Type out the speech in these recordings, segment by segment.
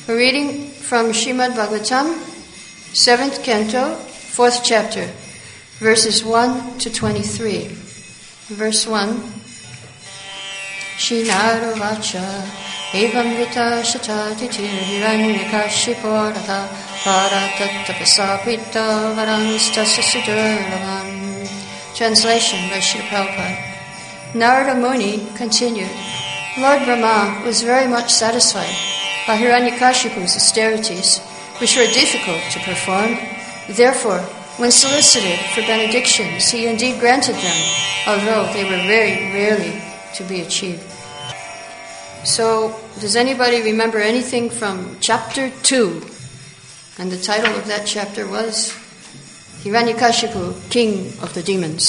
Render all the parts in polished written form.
A reading from Srimad Bhagavatam, 7th Canto, 4th Chapter, verses 1 to 23. Verse 1. Shinaro vacha evam vita shatatitir hiranyakashipo ratha paratattapasapita varanstasya sudurlavan. Translation by Srila Prabhupada. Narada Muni continued, Lord Brahma was very much satisfied by Hiranyakashipu's austerities, which were difficult to perform. Therefore, when solicited for benedictions, he indeed granted them, although they were very rarely to be achieved. So, does anybody remember anything from chapter 2? And the title of that chapter was Hiranyakashipu, King of the Demons.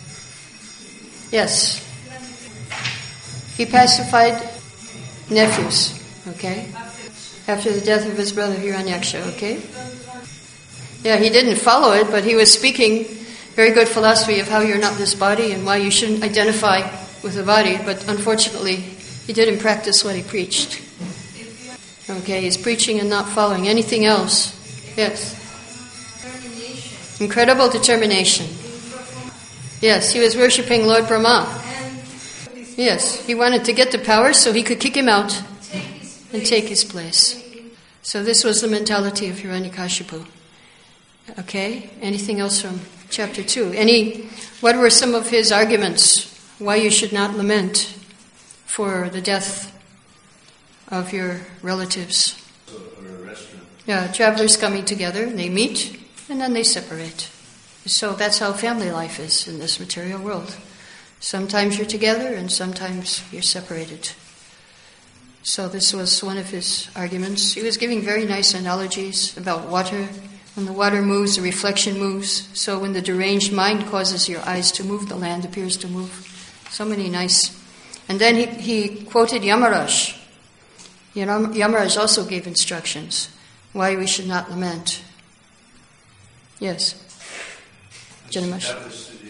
Yes. He pacified nephews, okay? After the death of his brother Hiranyaksha, okay? Yeah, he didn't follow it, but he was speaking very good philosophy of how you're not this body and why you shouldn't identify with the body, but unfortunately, he didn't practice what he preached. Okay, he's preaching and not following anything else. Yes. Incredible determination. Yes, he was worshipping Lord Brahma. Yes, he wanted to get the power so he could kick him out and take his place. So this was the mentality of Hiranyakashipu. Okay, anything else from chapter 2? What were some of his arguments why you should not lament for the death of your relatives? Yeah, travelers coming together, they meet, and then they separate. So that's how family life is in this material world. Sometimes you're together, and sometimes you're separated. So this was one of his arguments. He was giving very nice analogies about water. When the water moves, the reflection moves. So when the deranged mind causes your eyes to move, the land appears to move. So many nice. And then he quoted Yamaraj. Yamaraj also gave instructions why we should not lament. Yes. Janamash. That was the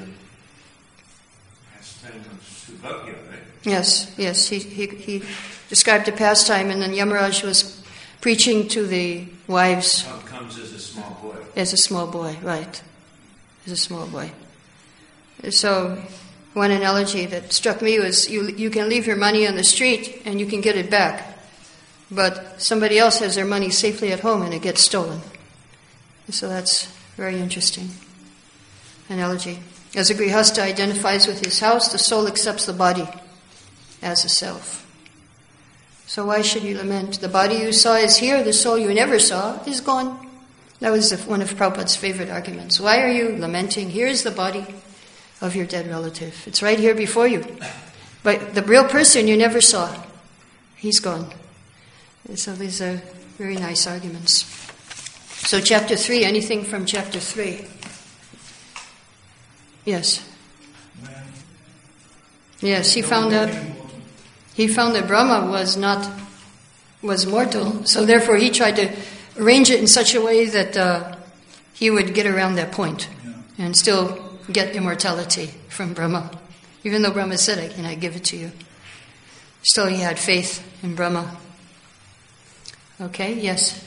pastime of Subhagya, right? Yes. He described a pastime, and then Yamaraj was preaching to the wives. How it comes as a small boy. As a small boy, right. As a small boy. So, one analogy that struck me was you can leave your money on the street and you can get it back. But somebody else has their money safely at home and it gets stolen. So that's very interesting analogy. As a grihasta identifies with his house, the soul accepts the body as a self. So why should you lament? The body you saw is here, the soul you never saw is gone. That was one of Prabhupada's favorite arguments. Why are you lamenting? Here's the body of your dead relative. It's right here before you. But the real person you never saw, he's gone. And so these are very nice arguments. So chapter 3, anything from chapter 3? Yes. Yes, he found that Brahma was mortal, so therefore he tried to arrange it in such a way that he would get around that point and still get immortality from Brahma. Even though Brahma said, I cannot give it to you. Still he had faith in Brahma. Okay, yes.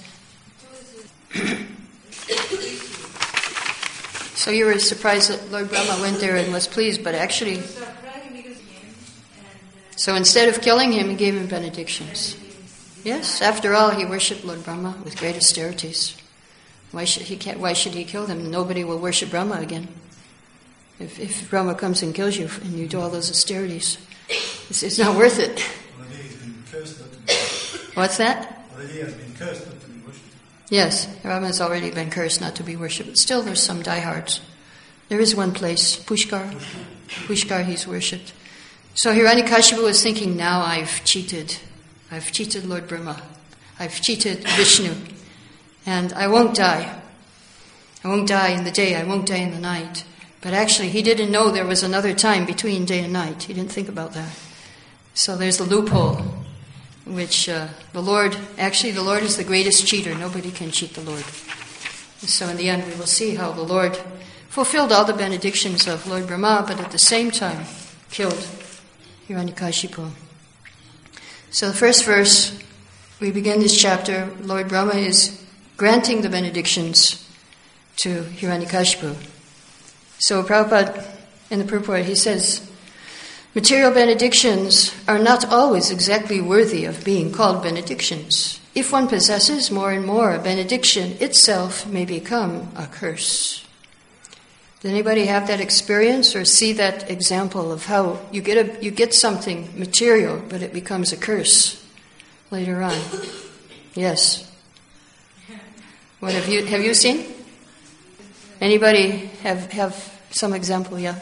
So you were surprised that Lord Brahma went there and was pleased, but actually... So instead of killing him, he gave him benedictions. Yes, after all, he worshipped Lord Brahma with great austerities. Why should he kill them? Nobody will worship Brahma again. If Brahma comes and kills you and you do all those austerities, it's not worth it. What's that? Already has been cursed not to be worshipped. Yes, Brahma has already been cursed not to be worshipped. But still, there's some diehards. There is one place, Pushkar, he's worshipped. So Hiranyakashipu was thinking, now I've cheated Lord Brahma. I've cheated Vishnu. And I won't die. I won't die in the day, I won't die in the night. But actually, he didn't know there was another time between day and night. He didn't think about that. So there's a loophole, which the Lord is the greatest cheater. Nobody can cheat the Lord. So in the end, we will see how the Lord fulfilled all the benedictions of Lord Brahma, but at the same time killed Hiranyakashipu. So the first verse we begin this chapter, Lord Brahma is granting the benedictions to Hiranyakashipu. So Prabhupada, in the purport, he says, material benedictions are not always exactly worthy of being called benedictions. If one possesses more and more, a benediction itself may become a curse. Did anybody have that experience or see that example of how you get something material, but it becomes a curse later on? Yes. What have you seen? Anybody have some example? Yeah.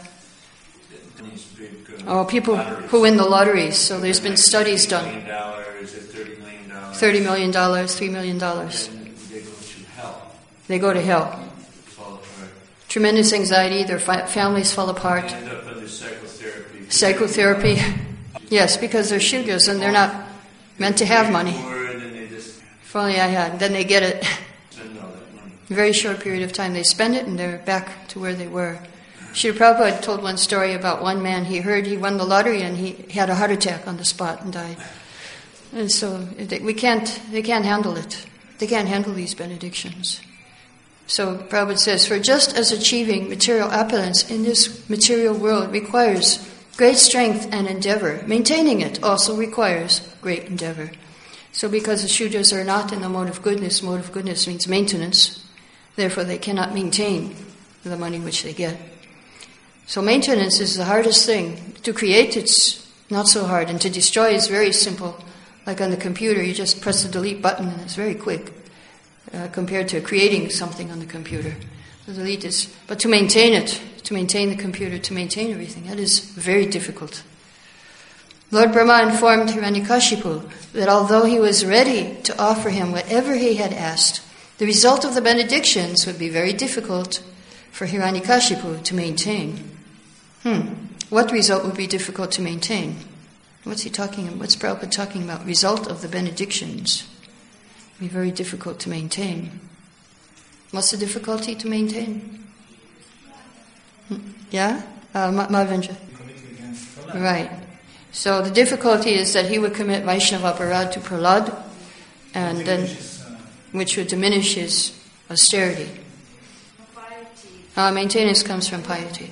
Oh, people who win the lotteries. So there's been studies done. $1 million, is it $30 million? $30 million, $3 million. And they go to hell. They go to hell. Fall apart. Tremendous anxiety, their families fall apart. They end up under psychotherapy. Psychotherapy. Yes, because they're Shudras and they're not meant to have money. And then they just If only I had. Then they get it. spend all that money. A very short period of time. They spend it and they're back to where they were. Srila Prabhupada told one story about one man. He heard he won the lottery and he had a heart attack on the spot and died. And so they can't handle it. They can't handle these benedictions. So Prabhupada says, for just as achieving material opulence in this material world requires great strength and endeavor, maintaining it also requires great endeavor. So because the Shudras are not in the mode of goodness means maintenance, therefore they cannot maintain the money which they get. So maintenance is the hardest thing. To create, it's not so hard, and to destroy is very simple. Like on the computer, you just press the delete button and it's very quick compared to creating something on the computer. The delete is, but to maintain it, to maintain the computer, to maintain everything, that is very difficult. Lord Brahma informed Hiranyakashipu that although he was ready to offer him whatever he had asked, the result of the benedictions would be very difficult for Hiranyakashipu to maintain. What result would be difficult to maintain? What's Prabhupada talking about? Result of the benedictions. Be very difficult to maintain. What's the difficulty to maintain? Yeah? Madhavendra? Right. So the difficulty is that he would commit Vaishnava aparad to Prahlad, and then, which would diminish his austerity. Maintenance comes from piety.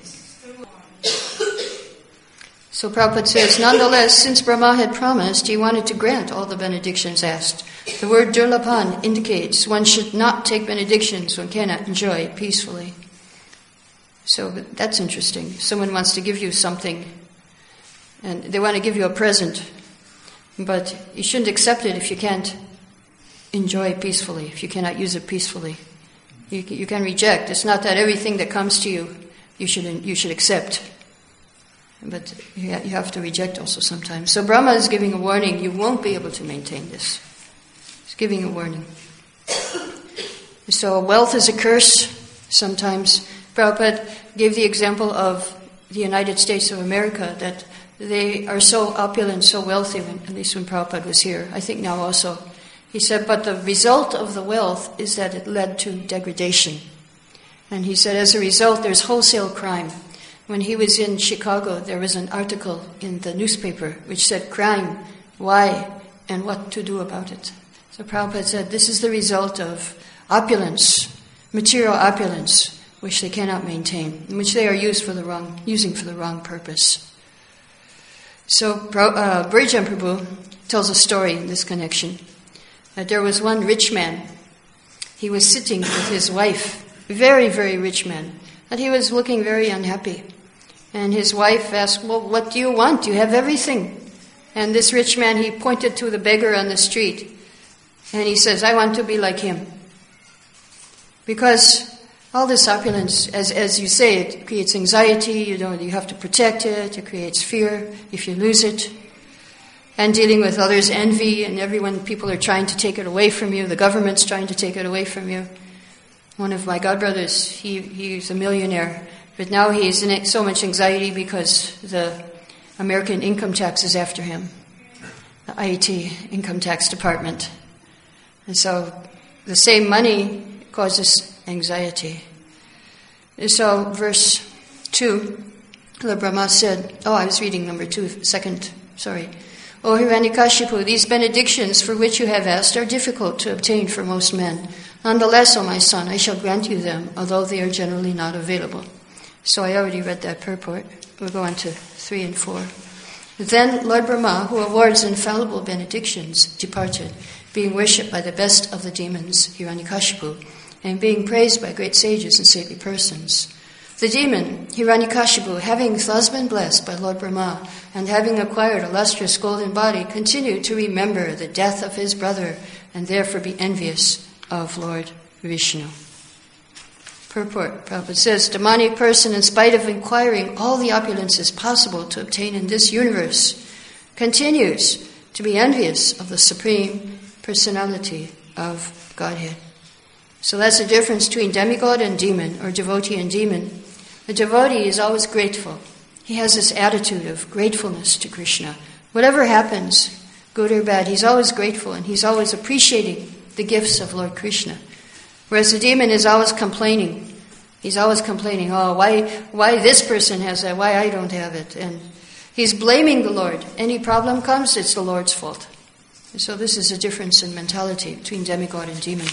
So Prabhupada says, nonetheless, since Brahma had promised, he wanted to grant all the benedictions asked. The word durlabhan indicates one should not take benedictions one cannot enjoy peacefully. So that's interesting. Someone wants to give you something, and they want to give you a present, but you shouldn't accept it if you can't enjoy it peacefully, if you cannot use it peacefully. You can reject. It's not that everything that comes to you, you should accept. But you have to reject also sometimes. So Brahma is giving a warning. You won't be able to maintain this. He's giving a warning. So wealth is a curse. Sometimes Prabhupada gave the example of the United States of America, that they are so opulent, so wealthy, at least when Prabhupada was here. I think now also. He said, but the result of the wealth is that it led to degradation. And he said, as a result, there's wholesale crime. When he was in Chicago, there was an article in the newspaper which said crime, why, and what to do about it. So Prabhupada said, this is the result of opulence, material opulence, which they cannot maintain, which they are using for the wrong purpose. So Brijan Prabhu tells a story in this connection. That there was one rich man. He was sitting with his wife, very, very rich man, and he was looking very unhappy. And his wife asked, well, what do you want? You have everything. And this rich man, he pointed to the beggar on the street, and he says, I want to be like him. Because all this opulence, as you say, it creates anxiety, you have to protect it, it creates fear if you lose it. And dealing with others' envy, and people are trying to take it away from you, the government's trying to take it away from you. One of my godbrothers, he's a millionaire, but now he's in so much anxiety because the American income tax is after him, the IET income tax department. And so the same money causes anxiety. And so verse 2, Lord Brahma said, I was reading number 2, second, sorry. O Hiranyakashipu, these benedictions for which you have asked are difficult to obtain for most men. Nonetheless, O my son, I shall grant you them, although they are generally not available. So I already read that purport. We'll go on to 3 and 4. Then Lord Brahma, who awards infallible benedictions, departed, being worshipped by the best of the demons, Hiranyakashipu, and being praised by great sages and saintly persons. The demon, Hiranyakashipu, having thus been blessed by Lord Brahma, and having acquired a lustrous golden body, continued to remember the death of his brother, and therefore be envious of Lord Vishnu. Purport. Prabhupada says, demonic person, in spite of inquiring all the opulences possible to obtain in this universe, continues to be envious of the Supreme Personality of Godhead. So that's the difference between demigod and demon, or devotee and demon. The devotee is always grateful. He has this attitude of gratefulness to Krishna. Whatever happens, good or bad, he's always grateful and he's always appreciating the gifts of Lord Krishna. Whereas the demon is always complaining. He's always complaining, oh, why this person has that, why I don't have it. And he's blaming the Lord. Any problem comes, it's the Lord's fault. And so this is a difference in mentality between demigod and demon.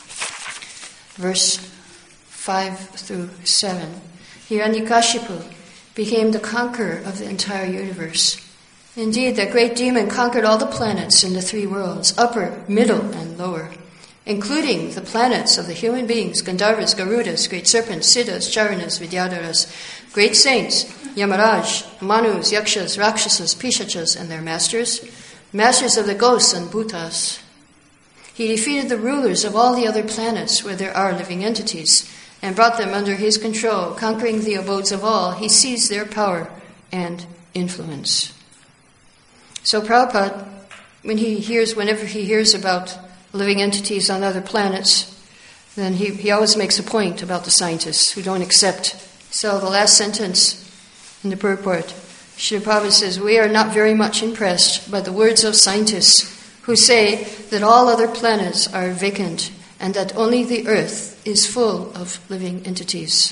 Verse 5 through 7. Hiranyakashipu became the conqueror of the entire universe. Indeed, that great demon conquered all the planets in the 3 worlds, upper, middle, and lower, including the planets of the human beings, Gandharvas, Garudas, great serpents, Siddhas, Charanas, Vidyadharas, great saints, Yamaraj, Manus, Yakshas, Rakshasas, Pishachas, and their masters of the ghosts and bhutas. He defeated the rulers of all the other planets where there are living entities and brought them under his control, conquering the abodes of all. He seized their power and influence. So Prabhupada, whenever he hears about living entities on other planets, then he always makes a point about the scientists who don't accept. So the last sentence in the purport, Srila Prabhupada says, we are not very much impressed by the words of scientists who say that all other planets are vacant and that only the earth is full of living entities.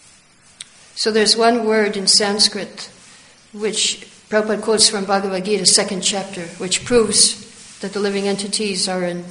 So there's one word in Sanskrit which Prabhupada quotes from Bhagavad Gita, 2nd chapter, which proves that the living entities are in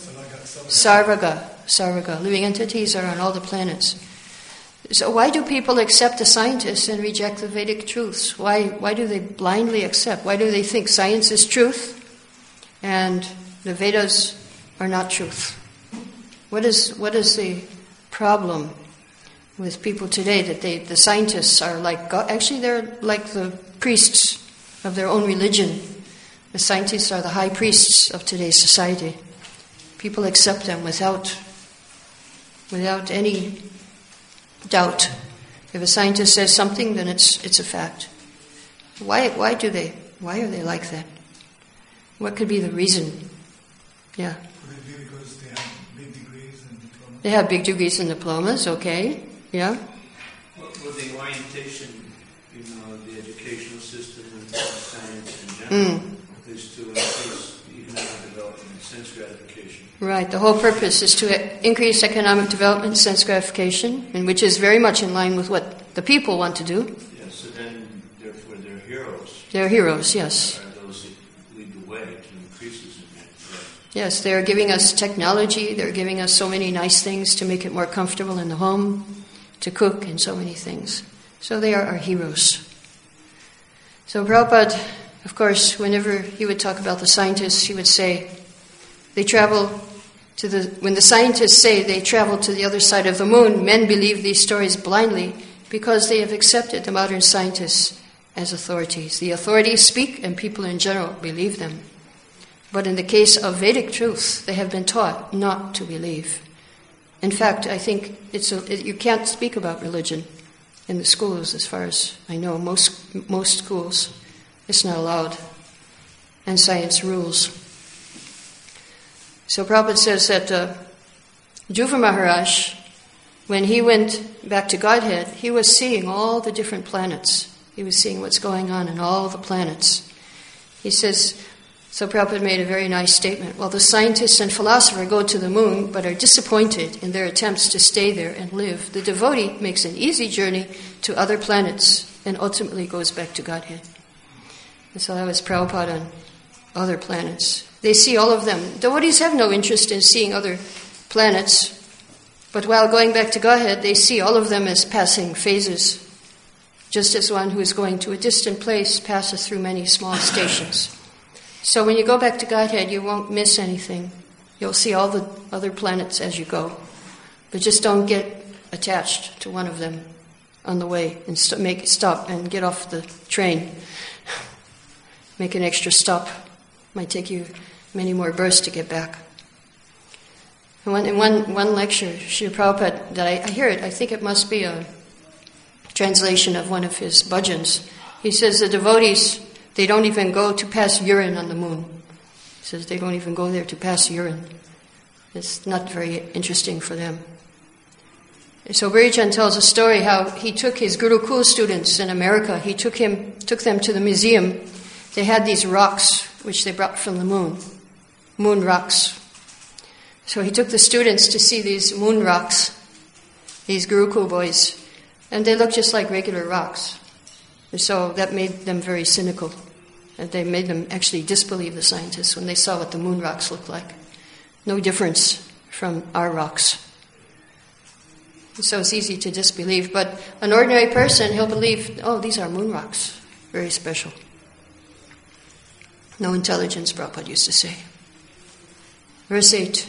Sarvaga. Living entities are on all the planets. So why do people accept the scientists and reject the Vedic truths? Why do they blindly accept? Why do they think science is truth and the Vedas are not truth? What is the problem with people today that the scientists are like God? Actually, they're like the priests of their own religion. The scientists are the high priests of today's society. People accept them without any doubt. If a scientist says something, then it's a fact. Why are they like that? What could be the reason? Yeah. Could it be because they have big degrees and diplomas? They have big degrees and diplomas, okay. Yeah. Well, the orientation, the educational system and science in general is to increase economic development and sense gratification. Right. The whole purpose is to increase economic development, sense gratification, and which is very much in line with what the people want to do. Yes, so then, therefore, they're heroes. They're heroes, yes. Are those that lead the way to increases in that. Yes, they're giving us technology. They're giving us so many nice things to make it more comfortable in the home, to cook, and so many things. So they are our heroes. So Prabhupada, of course, whenever he would talk about the scientists, he would say, when the scientists say they travel to the other side of the moon, men believe these stories blindly because they have accepted the modern scientists as authorities. The authorities speak and people in general believe them. But in the case of Vedic truth, they have been taught not to believe. In fact, I think you can't speak about religion in the schools, as far as I know. Most schools, it's not allowed. And science rules. So Prabhupada says that Dhruva Maharaj, when he went back to Godhead, he was seeing all the different planets. He was seeing what's going on in all the planets. He says, so Prabhupada made a very nice statement. Well, the scientists and philosophers go to the moon but are disappointed in their attempts to stay there and live. The devotee makes an easy journey to other planets and ultimately goes back to Godhead. And so that was Prabhupada other planets. They see all of them. Devotees have no interest in seeing other planets, but while going back to Godhead, they see all of them as passing phases, just as one who is going to a distant place passes through many small stations. So when you go back to Godhead, you won't miss anything. You'll see all the other planets as you go, but just don't get attached to one of them on the way and make it stop and get off the train. Make an extra stop. Might take you many more births to get back. And in one lecture, Srila Prabhupada, that I hear it, I think it must be a translation of one of his bhajans. He says the devotees, they don't even go to pass urine on the moon. He says they don't even go there to pass urine. It's not very interesting for them. So Bhurijan tells a story how he took his Gurukul students in America. He took them to the museum. They had these rocks which they brought from the moon rocks. So he took the students to see these moon rocks, these Gurukul boys, and they looked just like regular rocks. So that made them very cynical. And they made them actually disbelieve the scientists when they saw what the moon rocks looked like. No difference from our rocks. So it's easy to disbelieve, but an ordinary person, he'll believe, oh, these are moon rocks. Very special. No intelligence, Prabhupada used to say. Verse 8.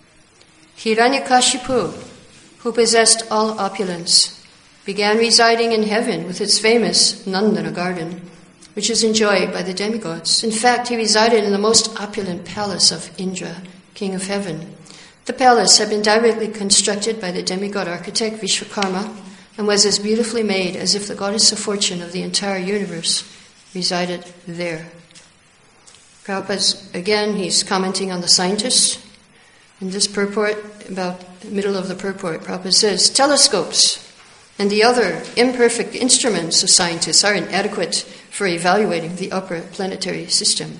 Hiranyakashipu, who possessed all opulence, began residing in heaven with its famous Nandana garden, which is enjoyed by the demigods. In fact, he resided in the most opulent palace of Indra, king of heaven. The palace had been directly constructed by the demigod architect Vishwakarma and was as beautifully made as if the goddess of fortune of the entire universe resided there. Prabhupada's, again, he's commenting on the scientists. In this purport, about the middle of the purport, Prabhupada says, telescopes and the other imperfect instruments of scientists are inadequate for evaluating the upper planetary system.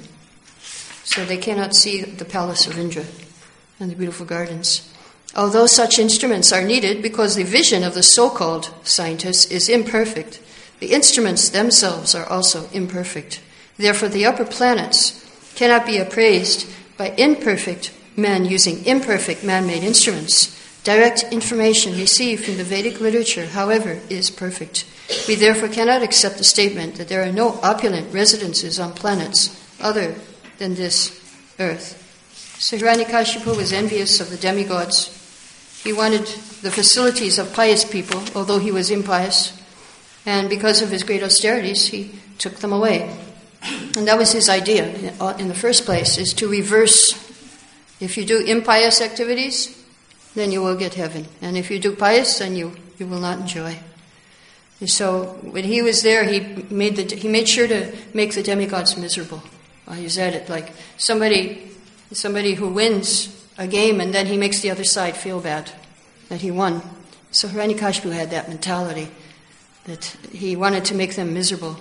So they cannot see the palace of Indra and the beautiful gardens. Although such instruments are needed because the vision of the so-called scientists is imperfect, the instruments themselves are also imperfect. Therefore, the upper planets cannot be appraised by imperfect men using imperfect man-made instruments. Direct information received from the Vedic literature, however, is perfect. We therefore cannot accept the statement that there are no opulent residences on planets other than this earth. So Hiranyakashipu was envious of the demigods. He wanted the facilities of pious people, although he was impious. And because of his great austerities, he took them away. And that was his idea in the first place, is to reverse. If you do impious activities, then you will get heaven. And if you do pious, then you will not enjoy. And so when he was there, he made sure to make the demigods miserable. While he was at it, like somebody who wins a game and then he makes the other side feel bad that he won. So Hiranyakashipu had that mentality, that he wanted to make them miserable.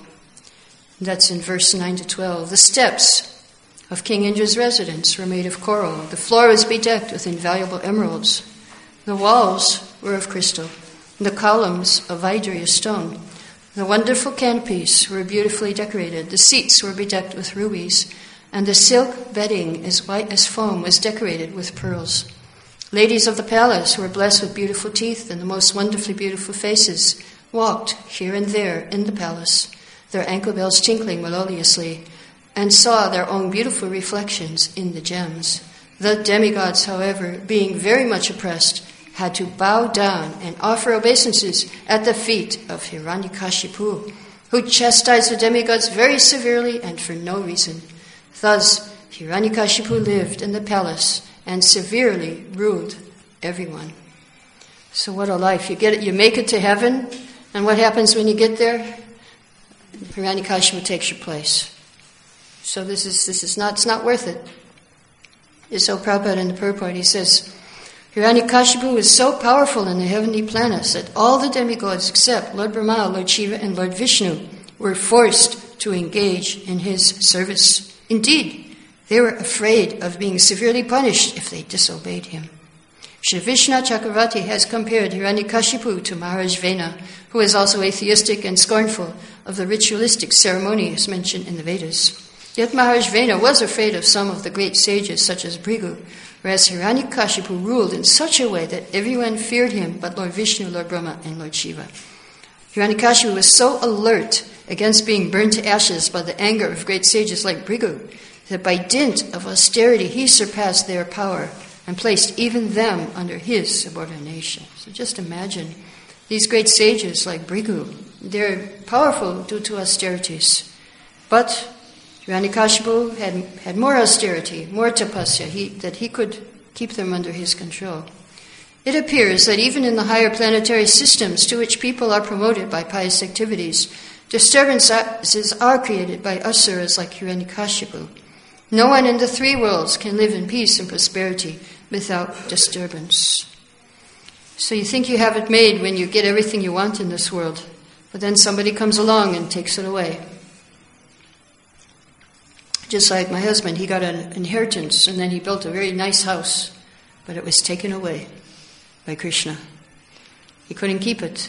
That's in verse 9 to 12. The steps of King Indra's residence were made of coral. The floor was bedecked with invaluable emeralds. The walls were of crystal. The columns of Vaidurya stone. The wonderful canopies were beautifully decorated. The seats were bedecked with rubies. And the silk bedding, as white as foam, was decorated with pearls. Ladies of the palace, who were blessed with beautiful teeth and the most wonderfully beautiful faces, walked here and there in the palace, their ankle bells tinkling melodiously, and saw their own beautiful reflections in the gems. The demigods, however, being very much oppressed, had to bow down and offer obeisances at the feet of Hiranyakashipu, who chastised the demigods very severely and for no reason. Thus, Hiranyakashipu lived in the palace and severely ruled everyone. So what a life. You make it to heaven, and what happens when you get there? Hiranyakashipu takes your place. So it's not worth it. It's so Prabhupada in the purport, he says, Hiranyakashipu is so powerful in the heavenly planets that all the demigods except Lord Brahma, Lord Shiva, and Lord Vishnu were forced to engage in his service. Indeed, they were afraid of being severely punished if they disobeyed him. Shri Vishnu Chakravarti has compared Hiranyakashipu to Maharaj Vena, who is also atheistic and scornful of the ritualistic ceremonies mentioned in the Vedas. Yet Maharashvena was afraid of some of the great sages such as Bhrigu, whereas Hiranyakashipu ruled in such a way that everyone feared him but Lord Vishnu, Lord Brahma, and Lord Shiva. Hiranyakashipu was so alert against being burned to ashes by the anger of great sages like Bhrigu that by dint of austerity he surpassed their power and placed even them under his subordination. So just imagine these great sages like Bhrigu, they're powerful due to austerities. But Hiranyakashipu had more austerity, more tapasya, that he could keep them under his control. It appears that even in the higher planetary systems to which people are promoted by pious activities, disturbances are created by asuras like Hiranyakashipu. No one in the three worlds can live in peace and prosperity without disturbance. So you think you have it made when you get everything you want in this world, but then somebody comes along and takes it away. Just like my husband, he got an inheritance and then he built a very nice house, but it was taken away by Krishna. He couldn't keep it.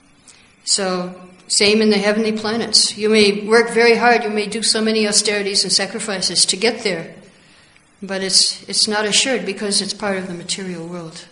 So, same in the heavenly planets. You may work very hard, you may do so many austerities and sacrifices to get there, but it's not assured because it's part of the material world.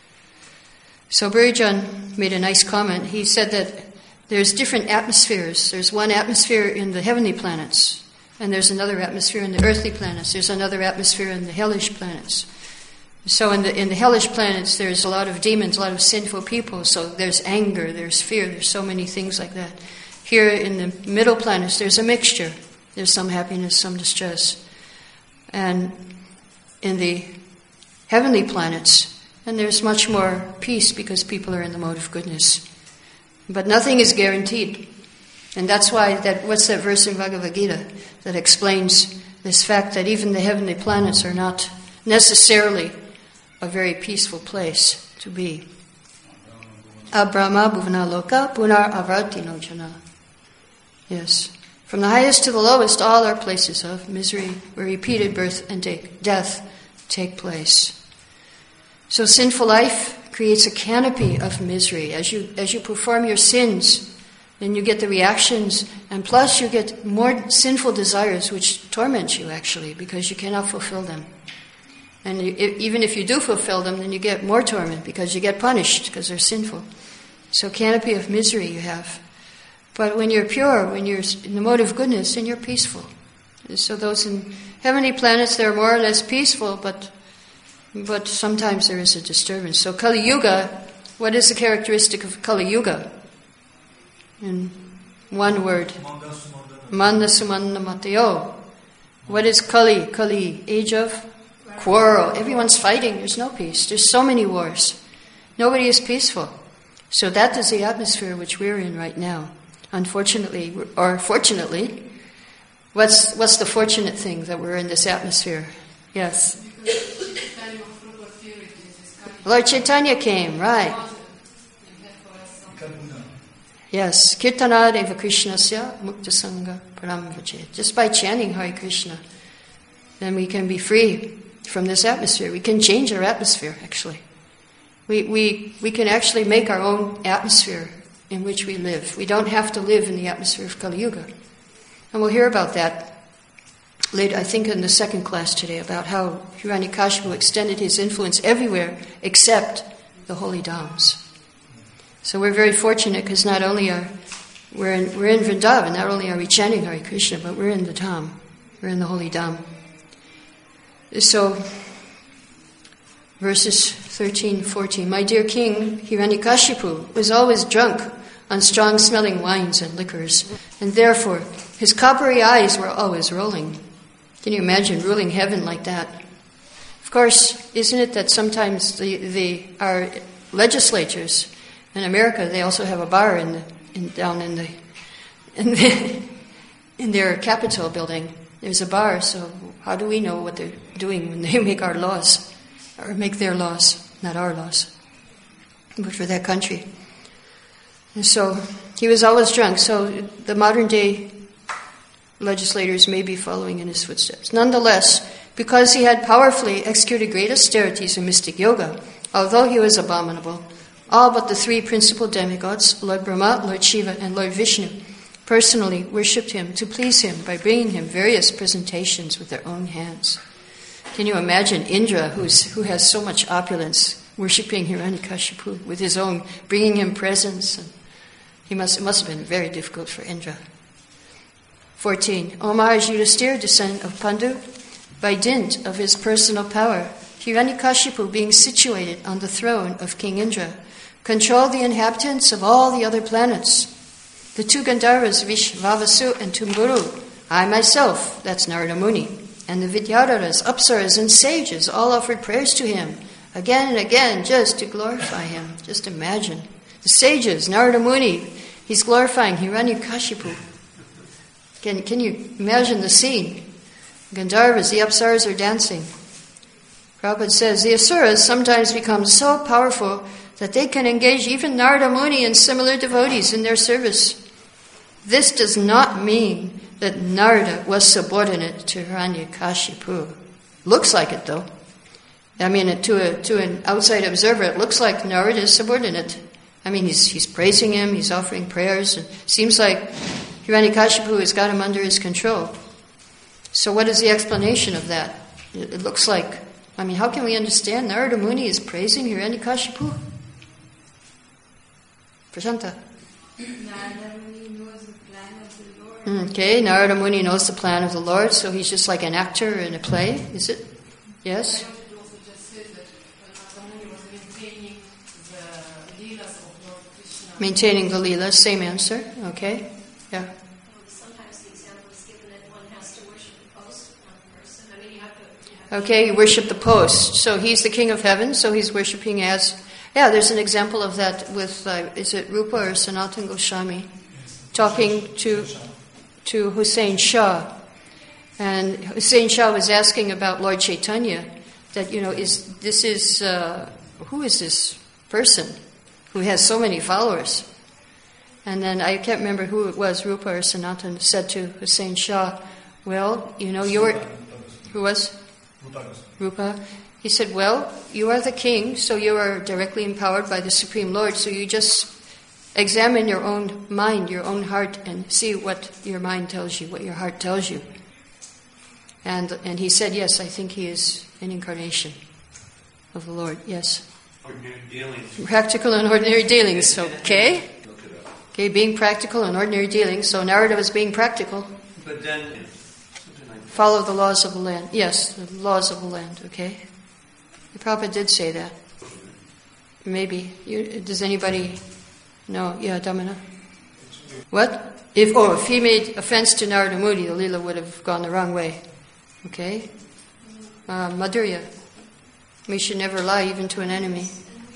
So Burijan made a nice comment. He said that there's different atmospheres. There's one atmosphere in the heavenly planets, and there's another atmosphere in the earthly planets. There's another atmosphere in the hellish planets. So in the hellish planets, there's a lot of demons, a lot of sinful people. So there's anger, there's fear, there's so many things like that. Here in the middle planets, there's a mixture. There's some happiness, some distress. And in the heavenly planets, and there's much more peace because people are in the mode of goodness. But nothing is guaranteed. And that's why what's that verse in Bhagavad Gita that explains this fact that even the heavenly planets are not necessarily a very peaceful place to be. Abrahma bhuvana loka punar avarti no jana. Yes. From the highest to the lowest, all are places of misery where repeated birth and death take place. So sinful life creates a canopy of misery. As you perform your sins, then you get the reactions, and plus you get more sinful desires which torment you actually because you cannot fulfill them. And even if you do fulfill them, then you get more torment because you get punished because they're sinful. So canopy of misery you have. But when you're pure, when you're in the mode of goodness, then you're peaceful. So those in heavenly planets, they're more or less peaceful, but sometimes there is a disturbance. So Kali Yuga, what is the characteristic of Kali Yuga? In one word. Manda sumanda mateo. What is Kali? Kali, age of quarrel. Everyone's fighting. There's no peace. There's so many wars. Nobody is peaceful. So that is the atmosphere which we're in right now. Unfortunately, or fortunately, what's the fortunate thing that we're in this atmosphere? Yes. Lord Chaitanya came, right. Yes. Kirtana Deva Krishnasya Mukta Sangha Param Vachet. Just by chanting Hare Krishna, then we can be free from this atmosphere. We can change our atmosphere, actually. We can actually make our own atmosphere in which we live. We don't have to live in the atmosphere of Kali Yuga. And we'll hear about that later, I think in the second class today, about how Hiranyakashipu extended his influence everywhere except the holy dhams. So we're very fortunate because not only we're in Vrindavan, not only are we chanting Hare Krishna, but we're in the dham. We're in the holy dham. So, verses 13, 14. My dear king, Hiranyakashipu was always drunk on strong-smelling wines and liquors, and therefore his coppery eyes were always rolling. Can you imagine ruling heaven like that? Of course, isn't it that sometimes our legislatures in America, they also have a bar down in their Capitol building. There's a bar, so how do we know what they're doing when they make our laws, or make their laws, not our laws, but for that country? And so he was always drunk. So the modern day legislators may be following in his footsteps. Nonetheless, because he had powerfully executed great austerities in mystic yoga, although he was abominable, all but the three principal demigods, Lord Brahma, Lord Shiva, and Lord Vishnu, personally worshipped him to please him by bringing him various presentations with their own hands. Can you imagine Indra, who has so much opulence, worshipping Hiranyakashipu with his own, bringing him presents? And it must have been very difficult for Indra. 14. O Maharaj Yudhisthira, descendant of Pandu, by dint of his personal power, Hiranyakashipu, being situated on the throne of King Indra, controlled the inhabitants of all the other planets. The two Gandharvas, Vishvavasu and Tumburu, I myself, that's Narada Muni, and the Vidyadharas, Apsaras, and sages all offered prayers to him, again and again, just to glorify him. Just imagine. The sages, Narada Muni, he's glorifying Hiranyakashipu. Can you imagine the scene? Gandharvas, the Apsaras are dancing. Prabhupada says, the Asuras sometimes become so powerful that they can engage even Narada Muni and similar devotees in their service. This does not mean that Narada was subordinate to Hiranyakashipu. Looks like it, though. I mean, to an outside observer, it looks like Narada is subordinate. I mean, he's praising him, he's offering prayers. It seems like Hiranyakashipu has got him under his control. So what is the explanation of that? It looks like, I mean, how can we understand Narada Muni is praising Hiranyakashipu? Prashanta. Narada Muni knows the plan of the Lord. Okay, Narada Muni knows the plan of the Lord, so he's just like an actor in a play, is it? Yes? I wanted to also just say that Narada Muni was maintaining the leelas of Lord Krishna. Maintaining the Leela, same answer, okay, yeah. Well, sometimes the example is given that one has to worship the post, not the person. I mean, you have to... Okay, you worship the post. So he's the king of heaven, so he's worshiping as... Yeah, there's an example of that with, is it Rupa or Sanatana Goswami? Talking to Hussein Shah. And Hussein Shah was asking about Lord Chaitanya, that, who is this person who has so many followers? And then I can't remember who it was, Rupa or Sanatana, said to Hussein Shah, well, you're... Who was? Rupa. He said, well, you are the king, so you are directly empowered by the Supreme Lord, so you just examine your own mind, your own heart, and see what your mind tells you, what your heart tells you. And he said, yes, I think he is an incarnation of the Lord, yes. Ordinary dealings. Practical and ordinary dealings, okay. Look it up. Okay, being practical and ordinary dealings, so Narada was being practical. But then, something like that. Follow the laws of the land. Yes, the laws of the land, okay. The Prabhupada did say that. Maybe. Does anybody know? Yeah, Damana? What? If he made offense to Narada Muni, the Leela would have gone the wrong way. Okay? Madhurya. We should never lie even to an enemy.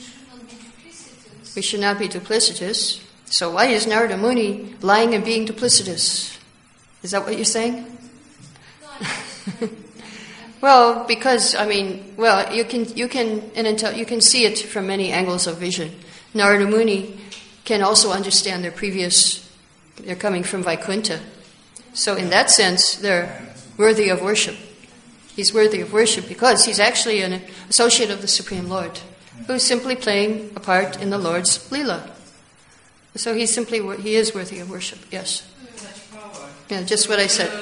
We should not be duplicitous. So why is Narada Muni lying and being duplicitous? Is that what you're saying? Well, because you can see it from many angles of vision. Narada Muni can also understand they're coming from Vaikuntha. So in that sense, they're worthy of worship. He's worthy of worship because he's actually an associate of the Supreme Lord, who's simply playing a part in the Lord's Leela. So he is worthy of worship, yes. Yeah, just what I said.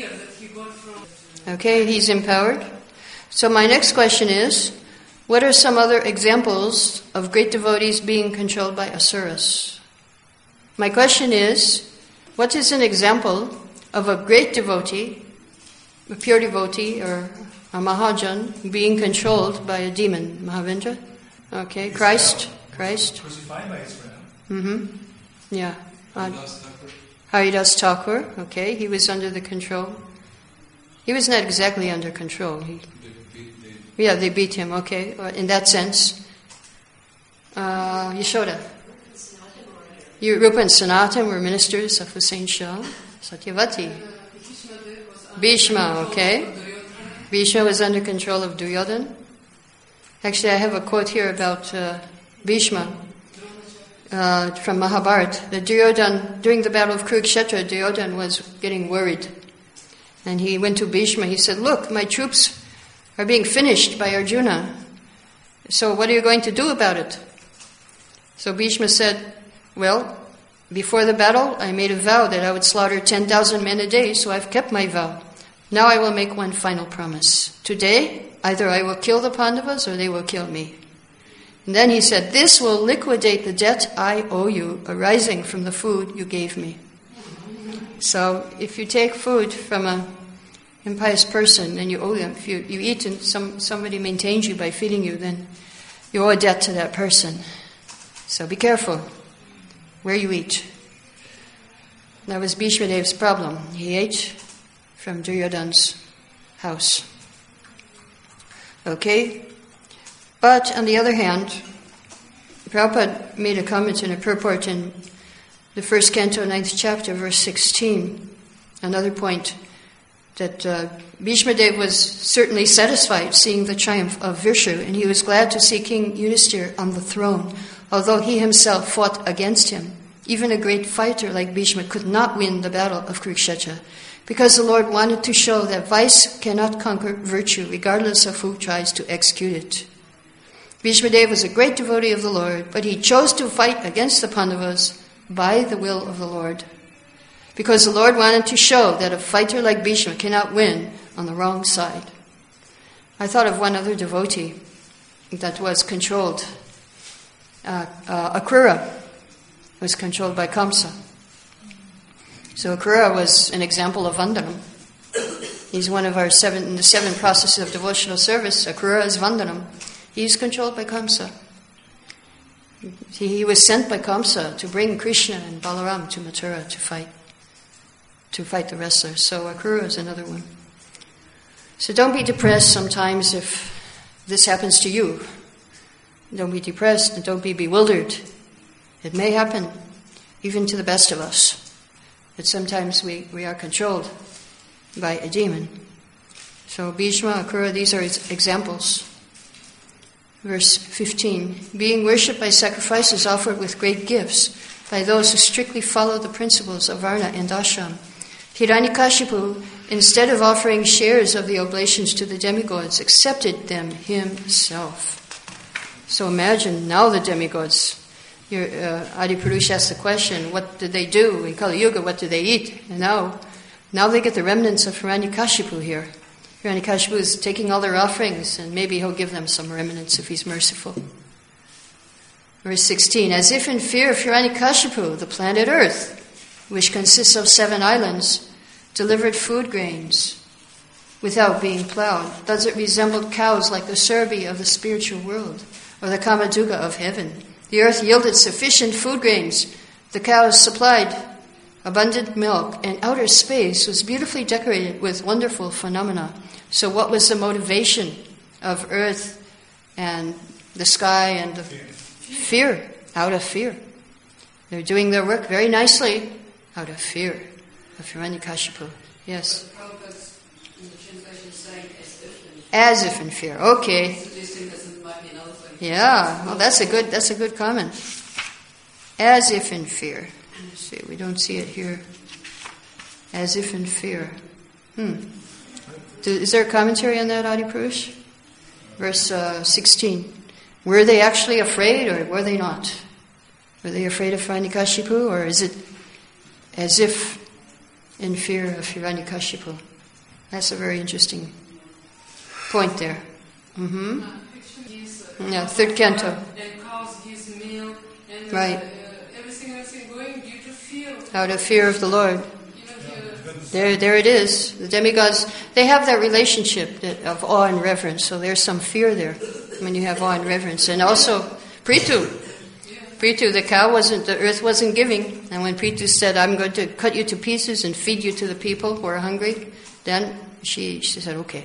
Okay, he's empowered. So my next question is, what are some other examples of great devotees being controlled by asuras? My question is, what is an example of a great devotee, a pure devotee or a Mahajan being controlled by a demon? Mahavendra? Okay, Christ. Crucified by Israel. Mm-hmm. Yeah. Haridas Thakur, okay, he was under the control. He was not exactly under control. They beat him, okay, in that sense. Yashoda. Rupa and Sanatan were ministers of Hussein Shah. Satyavati. Bhishma, okay. Bhishma was under control of Duryodhana. Actually, I have a quote here about Bhishma from Mahabharata. During the battle of Kurukshetra, Duryodhana was getting worried. And he went to Bhishma. He said, look, my troops are being finished by Arjuna. So what are you going to do about it? So Bhishma said, well, Before the battle, I made a vow that I would slaughter 10,000 men a day, so I've kept my vow. Now I will make one final promise. Today, either I will kill the Pandavas or they will kill me. And then he said, this will liquidate the debt I owe you arising from the food you gave me. So if you take food from an impious person and you owe them, if you eat and somebody maintains you by feeding you, then you owe a debt to that person. So be careful where you eat. That was Bhishma Dev's problem. He ate from Duryodhana's house. Okay? But on the other hand, Prabhupada made a comment in a purport in the first canto, 9th chapter, verse 16. Another point that Bhishma Dev was certainly satisfied seeing the triumph of Virshu, and he was glad to see King Yudhisthira on the throne, although he himself fought against him. Even a great fighter like Bhishma could not win the battle of Kurukshetra, because the Lord wanted to show that vice cannot conquer virtue, regardless of who tries to execute it. Bhishma Dev was a great devotee of the Lord, but he chose to fight against the Pandavas by the will of the Lord, because the Lord wanted to show that a fighter like Bhishma cannot win on the wrong side. I thought of one other devotee that was controlled. Akrura was controlled by Kamsa. So Akrura was an example of Vandanam. He's one of our in the seven processes of devotional service. Akrura is Vandanam. He's controlled by Kamsa. He was sent by Kamsa to bring Krishna and Balaram to Mathura to fight the wrestlers. So Akrura is another one. So don't be depressed sometimes if this happens to you. Don't be depressed and don't be bewildered. It may happen even to the best of us. But sometimes we are controlled by a demon. So Bhishma, Akrura, these are examples. Verse 15, being worshipped by sacrifices offered with great gifts by those who strictly follow the principles of Varna and Ashram. Hiranyakashipu, instead of offering shares of the oblations to the demigods, accepted them himself. So imagine now the demigods. Adipurusha asked the question, what did they do in Kali Yuga? What did they eat? And now they get the remnants of Hiranyakashipu here. Hiranyakashipu is taking all their offerings, and maybe he'll give them some remnants if he's merciful. Verse 16, as if in fear of Hiranyakashipu, the planet Earth, which consists of 7 islands, delivered food grains without being plowed. Thus it resembled cows like the Surabhi of the spiritual world, or the Kamaduga of heaven. The earth yielded sufficient food grains. The cows supplied abundant milk, and outer space was beautifully decorated with wonderful phenomena. So what was the motivation of earth and the sky and the fear? Out of fear. They're doing their work very nicely out of fear of Hiranyakashipu. Yes? As if in fear. Okay. Yeah, well, that's a good comment. As if in fear. Let's see, we don't see it here. As if in fear. Is there a commentary on that, Adipurush? Verse 16. Were they actually afraid, or were they not? Were they afraid of Hiranyakashipu, or is it as if in fear of Hiranyakashipu? That's a very interesting point there. Yeah, 3rd canto. And cows gives milk, and right. Everything going due to fear. Out of fear of the Lord. There it is. The demigods, they have that relationship of awe and reverence, so there's some fear there when you have awe and reverence. And also, Prithu, the cow the earth wasn't giving, and when Prithu said, I'm going to cut you to pieces and feed you to the people who are hungry, then she said, okay.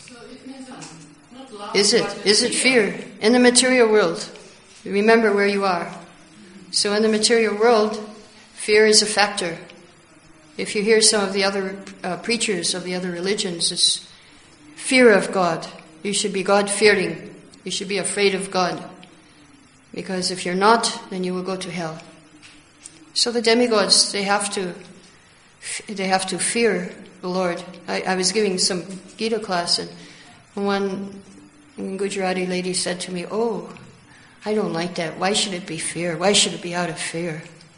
Is it fear? In the material world, remember where you are. So in the material world, fear is a factor. If you hear some of the other preachers of the other religions, it's fear of God. You should be God-fearing. You should be afraid of God. Because if you're not, then you will go to hell. So the demigods, they have to fear the Lord. I was giving some Gita class, and one Gujarati lady said to me, I don't like that. Why should it be fear? Why should it be out of fear?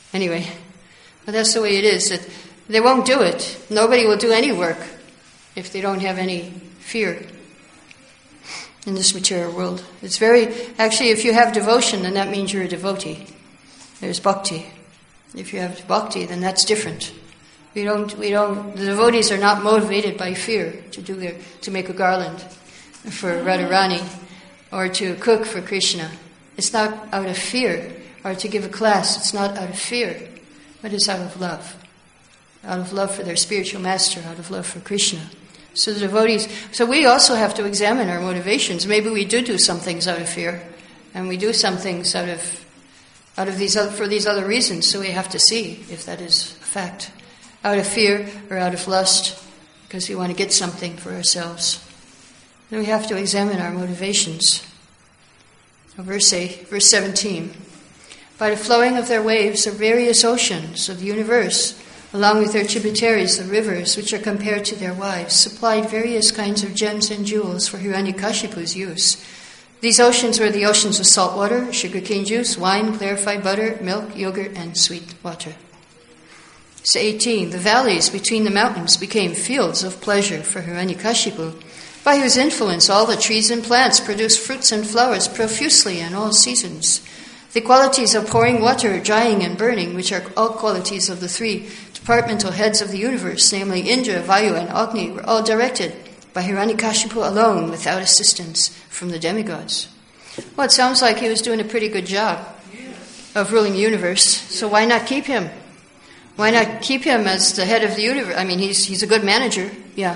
Anyway, but that's the way it is. That they won't do it. Nobody will do any work if they don't have any fear in this material world. It's actually, if you have devotion, then that means you're a devotee. There's bhakti. If you have bhakti, then that's different. The devotees are not motivated by fear to make a garland for Radharani or to cook for Krishna. It's not out of fear, or to give a class. It's not out of fear, but it's out of love. Out of love for their spiritual master, out of love for Krishna. So the devotees, so we also have to examine our motivations. Maybe we do some things out of fear, and we do some things out of for these other reasons. So we have to see if that is a fact, out of fear or out of lust, because we want to get something for ourselves. Then we have to examine our motivations. Verse 17. By the flowing of their waves of various oceans of the universe, along with their tributaries, the rivers, which are compared to their wives, supplied various kinds of gems and jewels for Hiranyakashipu's use. These oceans were the oceans of salt water, sugarcane juice, wine, clarified butter, milk, yogurt, and sweet water. Verse 18. The valleys between the mountains became fields of pleasure for Hiranyakashipu, by whose influence all the trees and plants produce fruits and flowers profusely in all seasons. The qualities of pouring water, drying, and burning, which are all qualities of the three departmental heads of the universe, namely Indra, Vayu, and Agni, were all directed by Hiranyakashipu alone, without assistance from the demigods. Well, it sounds like he was doing a pretty good job of ruling the universe, so why not keep him? Why not keep him as the head of the universe? I mean, he's a good manager, yeah.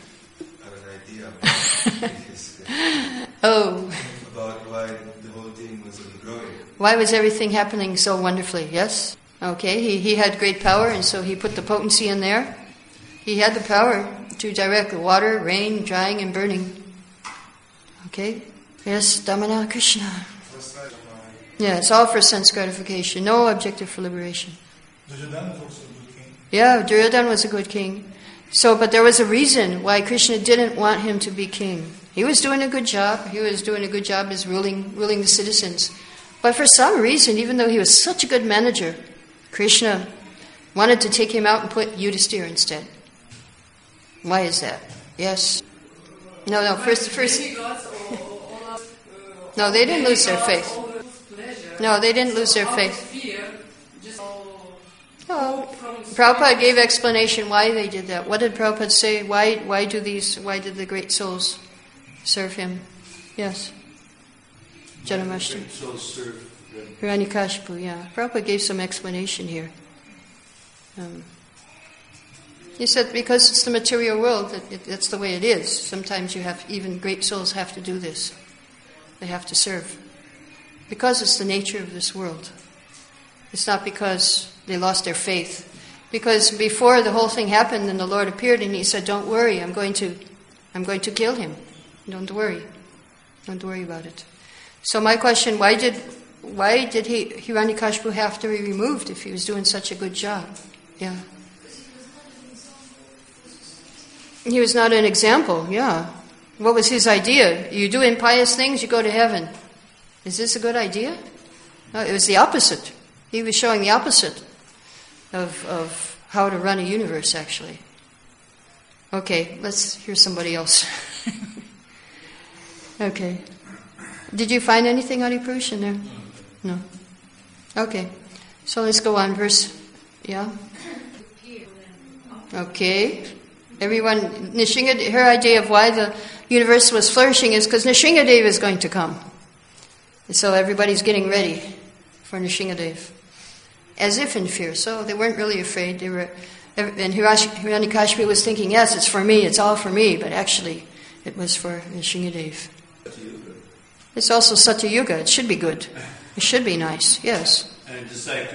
Oh. About why the whole thing was growing. Why was everything happening so wonderfully? Yes? Okay, he had great power, and so he put the potency in there. He had the power to direct the water, rain, drying, and burning. Okay? Yes, Damana Krishna. Yeah, it's all for sense gratification. No objective for liberation. Duryodhana was also a good king. Yeah, Duryodhana was a good king. But there was a reason why Krishna didn't want him to be king. He was doing a good job. He was doing a good job as ruling the citizens. But for some reason, even though he was such a good manager, Krishna wanted to take him out and put Yudhisthira instead. Why is that? Yes. No, first. No, they didn't lose their faith. No, they didn't lose their faith. Oh, Prabhupada gave explanation why they did that. What did Prabhupada say? Why did the great souls serve him? Yes. Janamashti. Great souls serve Hiranyakashipu, yeah. Prabhupada gave some explanation here. He said because it's the material world, that's the way it is. Sometimes even great souls have to do this. They have to serve. Because it's the nature of this world. It's not because they lost their faith. Because before the whole thing happened, and the Lord appeared, and he said, "Don't worry, I'm going to kill him. Don't worry about it." So my question: Why did Hiranyakashipu have to be removed if he was doing such a good job? Yeah, he was not an example. Yeah, what was his idea? You do impious things, you go to heaven. Is this a good idea? No, it was the opposite. He was showing the opposite of how to run a universe, actually. Okay, let's hear somebody else. Okay. Did you find anything, Haripurush, in there? No. Okay. So let's go on. Verse, yeah? Okay. Everyone, her idea of why the universe was flourishing is because Nishingadev is going to come. And so everybody's getting ready for Nishingadev. As if in fear. So they weren't really afraid. And Hiranyakashipu was thinking, yes, it's for me, it's all for me, but actually it was for Nishingadev. It's also Satyayuga. It should be good. It should be nice, yes. And just like...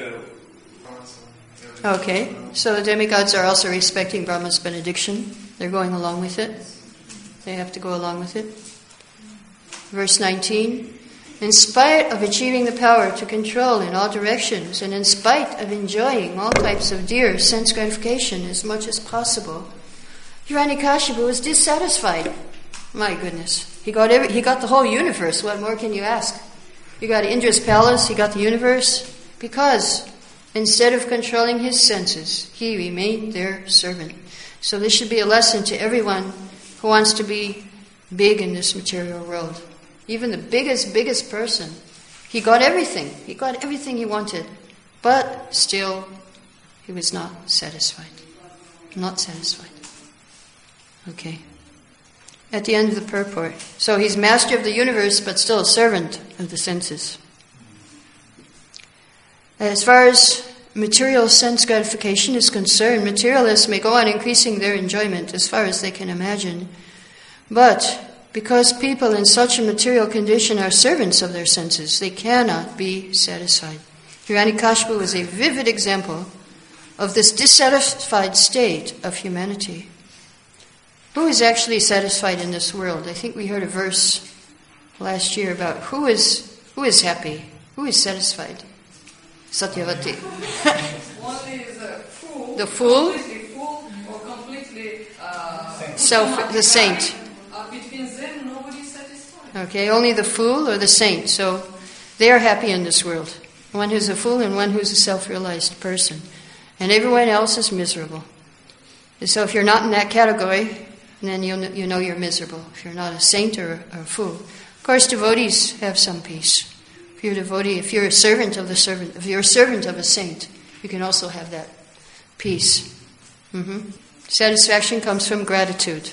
Okay, so the demigods are also respecting Brahma's benediction. They're going along with it. They have to go along with it. Verse 19. In spite of achieving the power to control in all directions, and in spite of enjoying all types of dear sense gratification as much as possible, Hiranyakashipu was dissatisfied. My goodness. He got the whole universe. What more can you ask? You got Indra's palace, he got the universe, because Instead of controlling his senses, he remained their servant. So this should be a lesson to everyone who wants to be big in this material world. Even the biggest person, he got everything. He got everything he wanted. But still, he was not satisfied. Not satisfied. Okay. At the end of the purport. So he's master of the universe, but still a servant of the senses. As far as material sense gratification is concerned, materialists may go on increasing their enjoyment as far as they can imagine. But because people in such a material condition are servants of their senses, they cannot be satisfied. Hiranyakashipu is a vivid example of this dissatisfied state of humanity. Who is actually satisfied in this world? I think we heard a verse last year about who is happy, who is satisfied. Satyavati. Only the fool. The fool? Completely fool or completely The saint. Between them, nobody is satisfied. Okay, only the fool or the saint. So they are happy in this world. One who's a fool and one who's a self-realized person. And everyone else is miserable. And so if you're not in that category, then you know you're miserable. If you're not a saint or a fool. Of course, devotees have some peace. If you're a devotee, if you're a servant of a saint, you can also have that peace. Satisfaction comes from gratitude.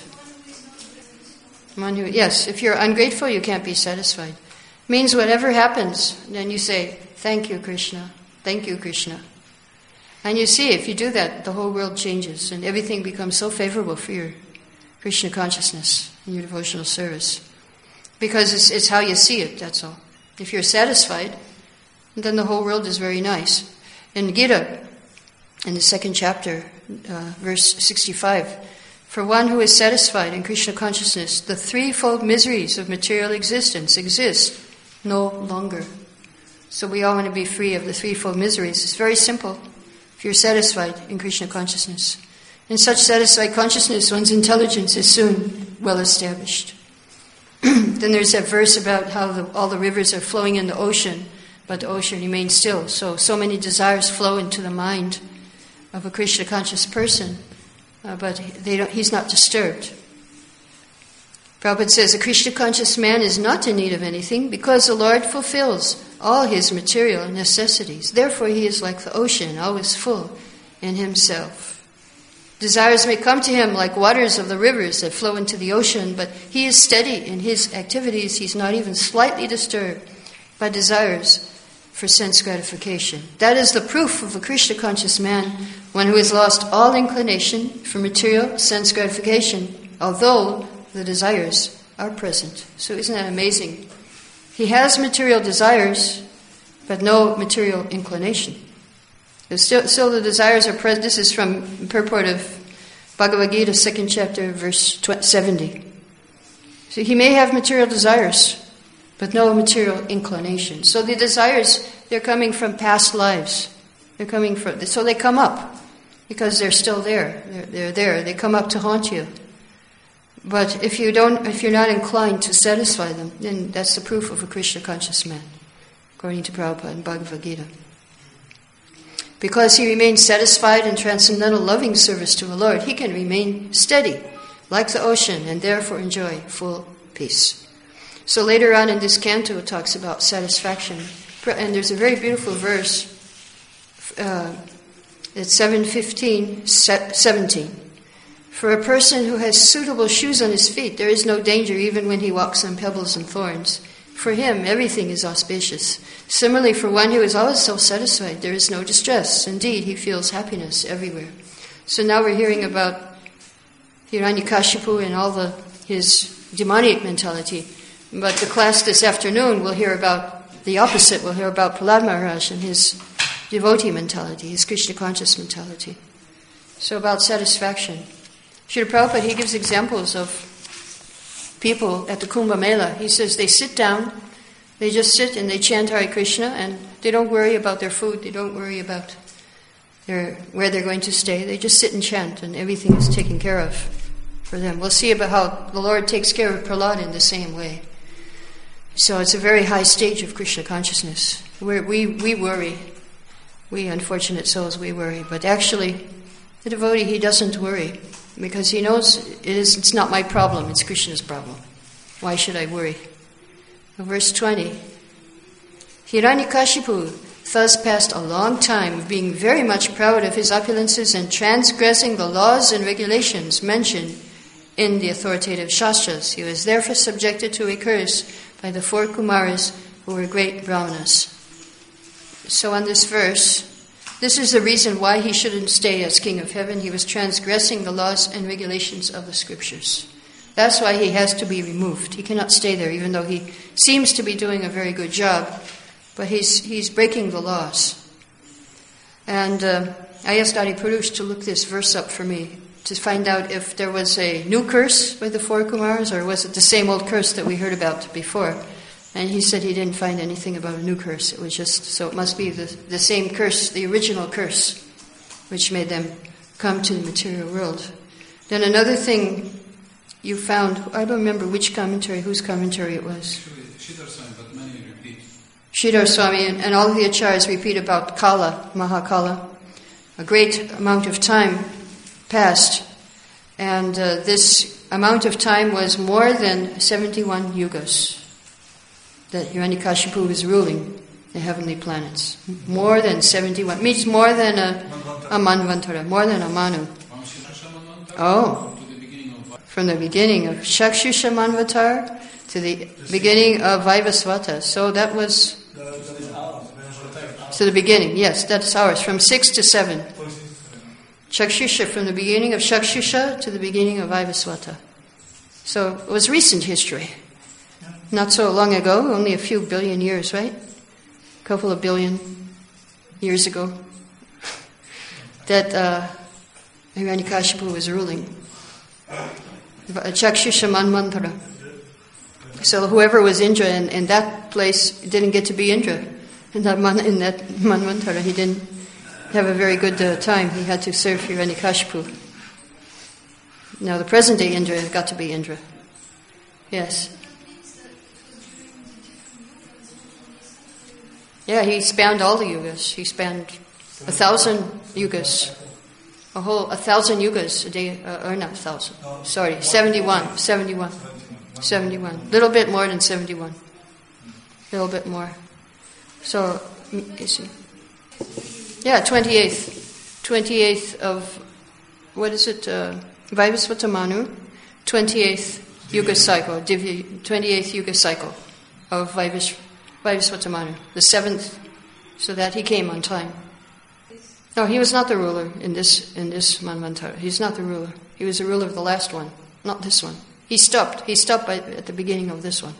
Yes, if you're ungrateful, you can't be satisfied. It means whatever happens, then you say, "Thank you, Krishna. Thank you, Krishna." And you see, if you do that, the whole world changes and everything becomes so favorable for your Krishna consciousness and your devotional service. Because it's how you see it, that's all. If you're satisfied, then the whole world is very nice. In Gita, in the 2nd chapter, verse 65, for one who is satisfied in Krishna consciousness, the threefold miseries of material existence exist no longer. So we all want to be free of the threefold miseries. It's very simple. If you're satisfied in Krishna consciousness. In such satisfied consciousness, one's intelligence is soon well established. Then there's that verse about how all the rivers are flowing in the ocean, but the ocean remains still. So many desires flow into the mind of a Krishna conscious person, but he's not disturbed. Prabhupada says, a Krishna conscious man is not in need of anything because the Lord fulfills all his material necessities. Therefore he is like the ocean, always full in himself. Desires may come to him like waters of the rivers that flow into the ocean, but he is steady in his activities. He's not even slightly disturbed by desires for sense gratification. That is the proof of a Krishna conscious man, one who has lost all inclination for material sense gratification, although the desires are present. So isn't that amazing? He has material desires, but no material inclination. Still the desires are present. This is from purport of Bhagavad Gita, 2nd chapter, verse 70. So he may have material desires, but no material inclination. So the desires, they're coming from past lives. So they come up because they're still there. They're there. They come up to haunt you. But if you're not inclined to satisfy them, then that's the proof of a Krishna conscious man, according to Prabhupada in Bhagavad Gita. Because he remains satisfied in transcendental loving service to the Lord, he can remain steady, like the ocean, and therefore enjoy full peace. So later on in this canto, it talks about satisfaction. And there's a very beautiful verse, it's 7:15-17. For a person who has suitable shoes on his feet, there is no danger even when he walks on pebbles and thorns. For him, everything is auspicious. Similarly, for one who is always self-satisfied, there is no distress. Indeed, he feels happiness everywhere. So now we're hearing about Hiranyakashipu and all his demoniac mentality. But the class this afternoon will hear about the opposite. We'll hear about Prahlad Maharaj and his devotee mentality, his Krishna conscious mentality. So about satisfaction. Srila Prabhupada, he gives examples of people at the Kumbh Mela. He says they sit down, they just sit and they chant Hare Krishna, and they don't worry about their food, they don't worry about where they're going to stay. They just sit and chant, and everything is taken care of for them. We'll see about how the Lord takes care of Prahlad in the same way. So it's a very high stage of Krishna consciousness, where we worry We unfortunate souls, we worry. But actually, the devotee, he doesn't worry because he knows it's not my problem, it's Krishna's problem. Why should I worry? Verse 20. Hiranyakashipu thus passed a long time being very much proud of his opulences and transgressing the laws and regulations mentioned in the authoritative Shastras. He was therefore subjected to a curse by the 4 Kumaras who were great Brahmanas. So on this verse, this is the reason why he shouldn't stay as king of heaven. He was transgressing the laws and regulations of the scriptures. That's why he has to be removed. He cannot stay there, even though he seems to be doing a very good job. But he's breaking the laws. And I asked Adi Purush to look this verse up for me, to find out if there was a new curse by the 4 Kumaras, or was it the same old curse that we heard about before. And he said he didn't find anything about a new curse. It was just, so it must be the same curse, the original curse, which made them come to the material world. Then another thing you found, I don't remember whose commentary it was. Sridhar Swami, but many repeat. Sridhar Swami and all the acharyas repeat about Kala, Mahakala. A great amount of time passed, and this amount of time was more than 71 yugas that Hiranyakashipu was ruling the heavenly planets. More than 71. Means more than a Manvantara, more than a Manu. Oh. From the beginning of Shakshusha Manvatar to the beginning of Vaivasvata. So that was... To the beginning, yes, that's ours. From 6 to 7. Shakshusha, from the beginning of Shakshusha to the beginning of Vaivasvata. So it was recent history. Not so long ago, only a few billion years, right? A couple of billion years ago. That Hiranyakashipu was ruling. Chakshusha Manvantara. So whoever was Indra in that place didn't get to be Indra. In that Manvantara, he didn't have a very good time. He had to serve Hiranyakashipu. Now the present day Indra got to be Indra. Yes. Yeah, he spanned all the yugas. He spanned 1,000 yugas. 1,000 yugas a day, or not 1,000. Sorry, 71. 71. Little bit more than 71. Little bit more. So, you see. Yeah, 28th of, what is it, Vaivasvata Manu, 28th yuga cycle, 28th yuga cycle of Vaivasvata Manu, the 7th, so that he came on time. No, he was not the ruler in this Manvantara. He's not the ruler. He was the ruler of the last one, not this one. He stopped at the beginning of this one.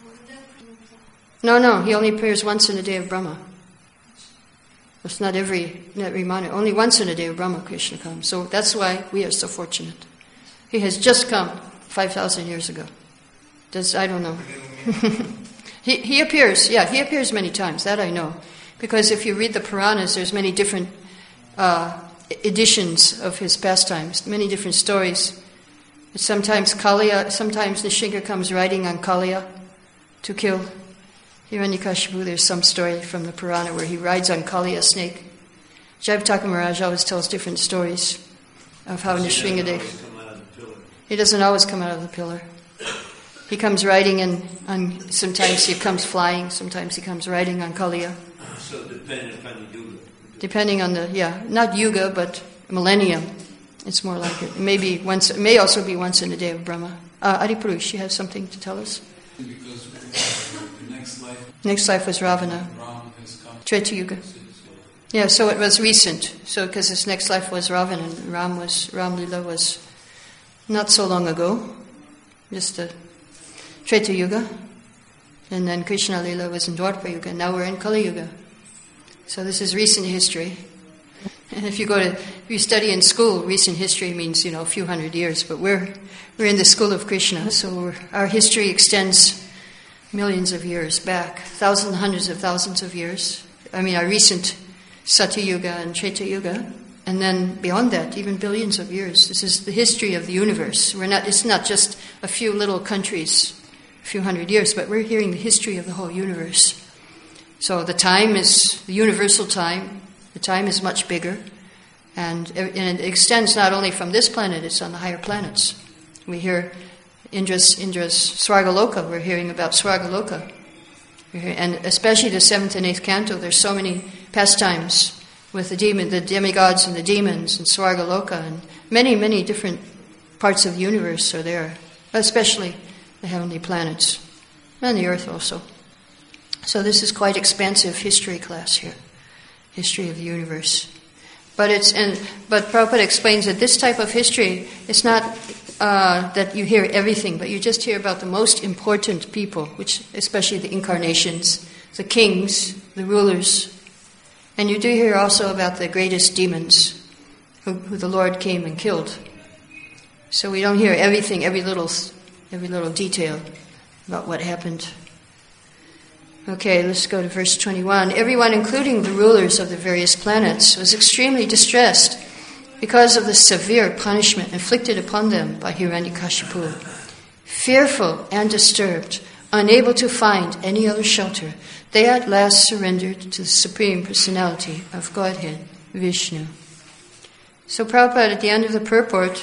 No, he only appears once in the day of Brahma. It's not every Manu. Only once in a day of Brahma Krishna comes. So that's why we are so fortunate. He has just come 5,000 years ago. I don't know. He appears many times, that I know. Because if you read the Puranas, there's many different editions of his pastimes, many different stories. Sometimes Nishinga comes riding on Kaliya to kill Hiranyakashipu. There's some story from the Purana where he rides on Kaliya snake. Jayapataka Maharaj always tells different stories of how Nishingadev... He doesn't always come out of the pillar. He comes riding and sometimes he comes flying, sometimes he comes riding on Kaliya. So depending upon the yuga. Depending on not yuga, but millennium. It's more like it. It may also be once in the day of Brahma. Adi Purush, you have something to tell us? Because the next life was Ravana. Treta Yuga. Yeah, so it was recent. So because his next life was Ravana, and Ram Lila was not so long ago, just a Treta Yuga, and then Krishna Lila was in Dwapara Yuga. Now we're in Kali Yuga. So this is recent history. And if you study in school, recent history means a few hundred years. But we're in the school of Krishna, so our history extends millions of years back, hundreds of thousands of years. Our recent Satya Yuga and Treta Yuga, and then beyond that, even billions of years. This is the history of the universe. It's not just a few little countries, a few hundred years, but we're hearing the history of the whole universe. So the time is the universal time, The time is much bigger, and it extends not only from this planet, it's on the higher planets. We hear Indra's Swargaloka, we're hearing about Swargaloka. And especially the 7th and 8th canto, there's so many pastimes with the demigods and the demons and Swargaloka, and many, many different parts of the universe are there, especially the heavenly planets, and the earth also. So this is quite expansive history class here, history of the universe. But Prabhupada explains that this type of history, it's not that you hear everything, but you just hear about the most important people, which especially the incarnations, the kings, the rulers. And you do hear also about the greatest demons who the Lord came and killed. So we don't hear everything, every little detail about what happened. Okay, let's go to verse 21. Everyone, including the rulers of the various planets, was extremely distressed because of the severe punishment inflicted upon them by Hiranyakashipu. Fearful and disturbed, unable to find any other shelter, they at last surrendered to the Supreme Personality of Godhead, Vishnu. So Prabhupada, at the end of the purport,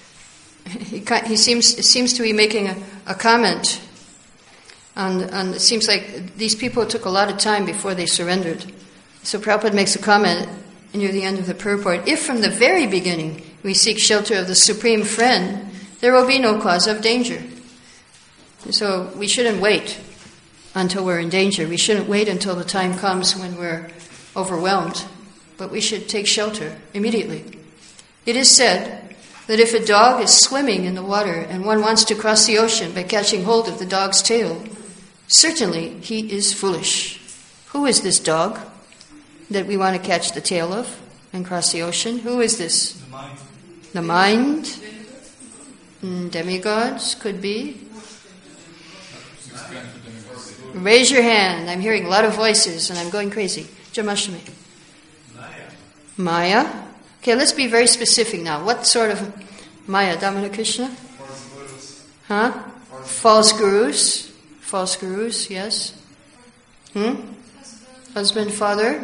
he seems to be making a comment on it seems like these people took a lot of time before they surrendered. So Prabhupada makes a comment near the end of the purport. If from the very beginning we seek shelter of the Supreme Friend, there will be no cause of danger. So we shouldn't wait until we're in danger. We shouldn't wait until the time comes when we're overwhelmed, but we should take shelter immediately. It is said that if a dog is swimming in the water and one wants to cross the ocean by catching hold of the dog's tail, certainly he is foolish. Who is this dog that we want to catch the tail of and cross the ocean? Who is this? The mind. The mind? Demigods could be. Raise your hand. I'm hearing a lot of voices and I'm going crazy. Jamashmi. Maya. Okay, let's be very specific now. What sort of Maya? Damana Krishna? False gurus. Huh? False gurus. False gurus, yes. Husband, father.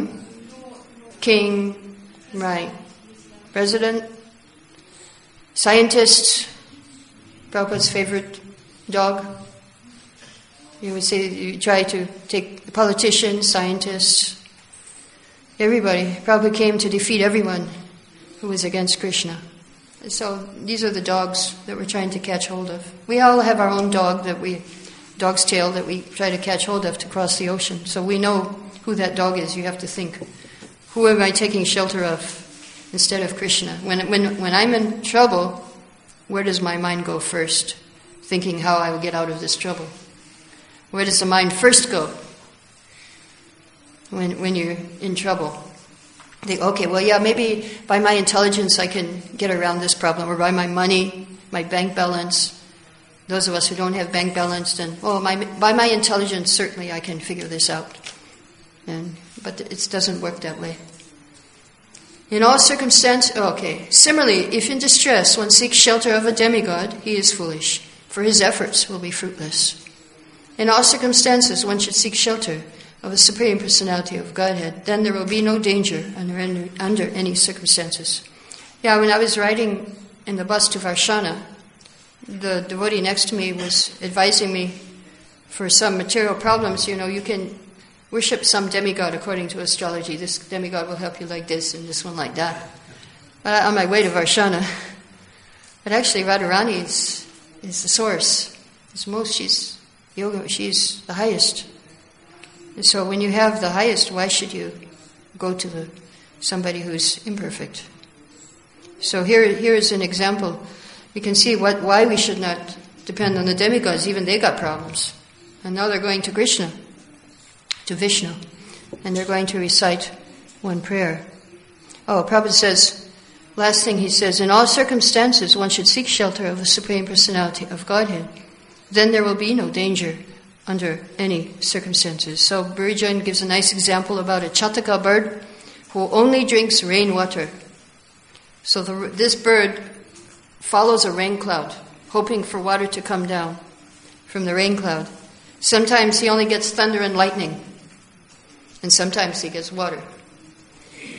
King. Right. President. Scientist. Prabhupada's favorite dog. You would say you try to take the politicians, scientists, everybody. Prabhupada came to defeat everyone who was against Krishna. So these are the dogs that we're trying to catch hold of. We all have our own dog's tail that we try to catch hold of to cross the ocean. So we know who that dog is. You have to think, who am I taking shelter of instead of Krishna? When I'm in trouble, where does my mind go first? Thinking how I will get out of this trouble. Where does the mind first go when you're in trouble? Think, okay, well, yeah, maybe by my intelligence I can get around this problem, or by my money, my bank balance. Those of us who don't have bank balance, then, by my intelligence, certainly I can figure this out. But it doesn't work that way. In all circumstances, similarly, if in distress one seeks shelter of a demigod, he is foolish, for his efforts will be fruitless. In all circumstances, one should seek shelter of the Supreme Personality of Godhead. Then there will be no danger under any circumstances. Yeah, when I was riding in the bus to Varshana, the devotee next to me was advising me for some material problems. You can worship some demigod according to astrology. This demigod will help you like this and this one like that. But on my way to Varshana, but actually Radharani is the source. She's yoga, she's the highest. And so when you have the highest, why should you go to somebody who's imperfect? So here is an example. You can see why we should not depend on the demigods. Even they got problems. And now they're going to Krishna, to Vishnu, and they're going to recite one prayer. Prabhupada says, last thing he says, in all circumstances one should seek shelter of the Supreme Personality of Godhead. Then there will be no danger under any circumstances. So Burijan gives a nice example about a chataka bird who only drinks rainwater. So this bird follows a rain cloud, hoping for water to come down from the rain cloud. Sometimes he only gets thunder and lightning, and sometimes he gets water.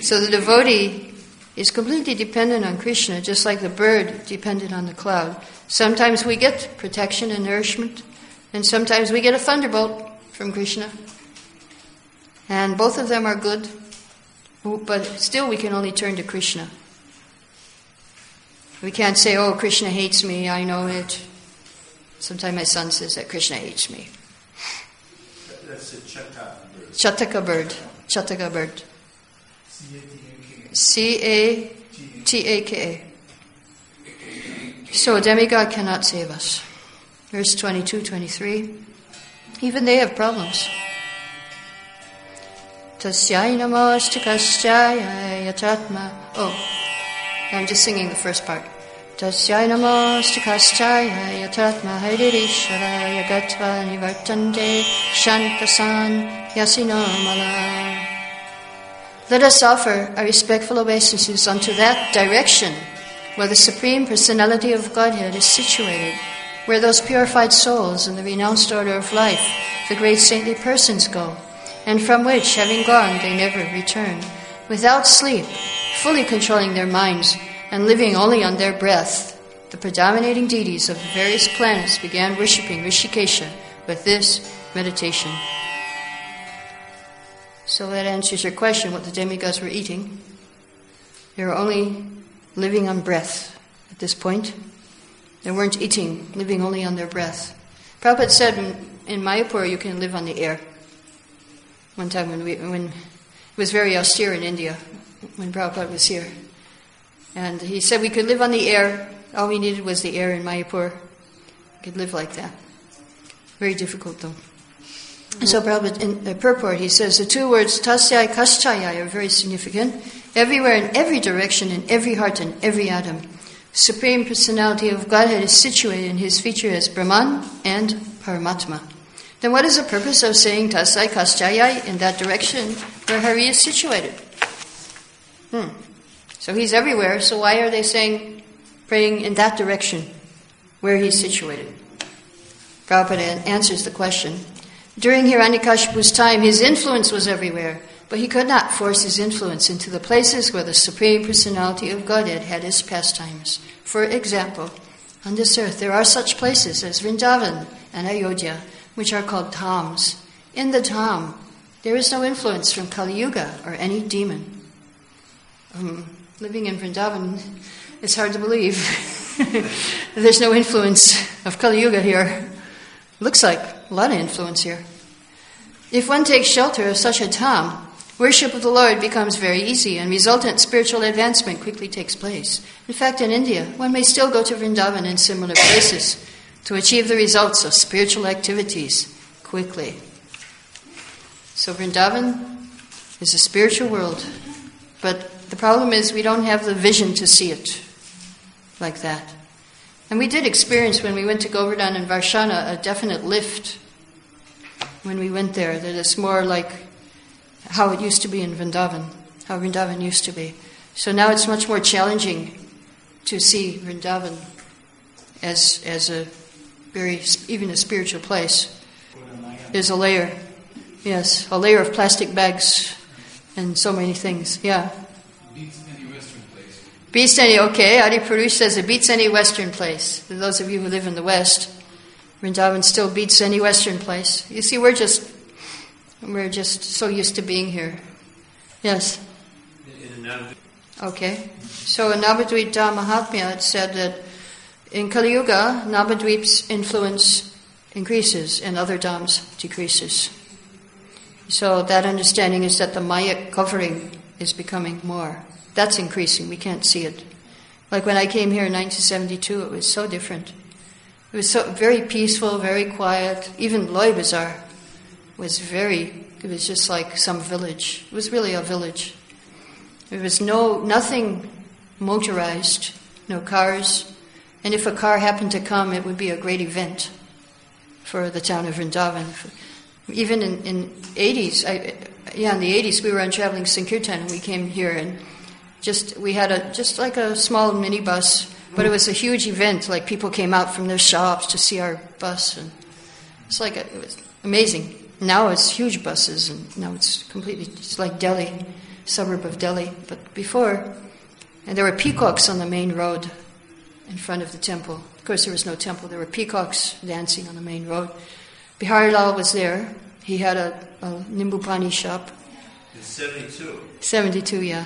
So the devotee is completely dependent on Krishna, just like the bird depended on the cloud. Sometimes we get protection and nourishment, and sometimes we get a thunderbolt from Krishna. And both of them are good, but still we can only turn to Krishna. We can't say, oh, Krishna hates me, I know it. Sometimes my son says that Krishna hates me. That's a Chataka bird. Chataka bird. Chataka bird. C-A-T-A-K-A. So a demigod cannot save us. Verse 22, 23. Even they have problems. Tasyai namaste kasyaya yatatma. Oh, I'm just singing the first part. Tasyai namaste kasyaya yatatma hairirishara yagatva nivartante shantasan yasinamala. Let us offer our respectful obeisances unto that direction where the Supreme Personality of Godhead is situated, where those purified souls in the renounced order of life, the great saintly persons go, and from which, having gone, they never return, without sleep, fully controlling their minds and living only on their breath. The predominating deities of the various planets began worshipping Rishikesha with this meditation. So that answers your question, what the demigods were eating. They were only living on breath at this point. They weren't eating, living only on their breath. Prabhupada said in Mayapur you can live on the air. One time when it was very austere in India, when Prabhupada was here. And he said we could live on the air. All we needed was the air in Mayapur. We could live like that. Very difficult though. So Prabhupada, in the purport, he says the two words tasyai kaschayai are very significant. Everywhere, in every direction, in every heart, and every atom, Supreme Personality of Godhead is situated in his feature as Brahman and Paramatma. Then what is the purpose of saying tasyai kaschayai in that direction where Hari is situated? So he's everywhere, so why are they saying, praying in that direction where he's situated? Prabhupada answers the question. During Hiranyakashipu's time, his influence was everywhere, but he could not force his influence into the places where the Supreme Personality of Godhead had his pastimes. For example, on this earth there are such places as Vrindavan and Ayodhya, which are called dhams. In the dham, there is no influence from Kali Yuga or any demon. Living in Vrindavan, it's hard to believe. There's no influence of Kali Yuga here. Looks like a lot of influence here. If one takes shelter of such a dham, worship of the Lord becomes very easy and resultant spiritual advancement quickly takes place. In fact, in India, one may still go to Vrindavan and similar places to achieve the results of spiritual activities quickly. So Vrindavan is a spiritual world, but the problem is we don't have the vision to see it like that. And we did experience when we went to Govardhan and Varshana a definite lift when we went there, that it's more like how it used to be in Vrindavan, how Vrindavan used to be. So now it's much more challenging to see Vrindavan as a very, even a spiritual place. There's a layer, yes, a layer of plastic bags and so many things, yeah. Beats any Western place. Beats any, okay, Adi Purush says it beats any Western place. For those of you who live in the West, Vrindavan still beats any Western place. You see, we're just so used to being here. Yes? Okay. So in Navadvip Mahatmya it said that in Kali Yuga, Navadvip's influence increases and other dhams decreases. So that understanding is that the Maya covering is becoming more. That's increasing. We can't see it. Like when I came here in 1972, it was so different. It was so very peaceful, very quiet. Even Loy Bazaar was it was just like some village. It was really a village. There was nothing motorized, no cars. And if a car happened to come, it would be a great event for the town of Vrindavan. Even in 80s, in the 80s we were on traveling Sankirtan and we came here and we had just like a small minibus, but it was a huge event. Like people came out from their shops to see our bus, and it was amazing. Now it's huge buses, and now it's like Delhi. suburb of Delhi. But before, and there were peacocks on the main road in front of the temple. Of course, there was no temple. There were peacocks dancing on the main road. Biharilal was there. He had a Nimbupani shop. In 72? 72, yeah.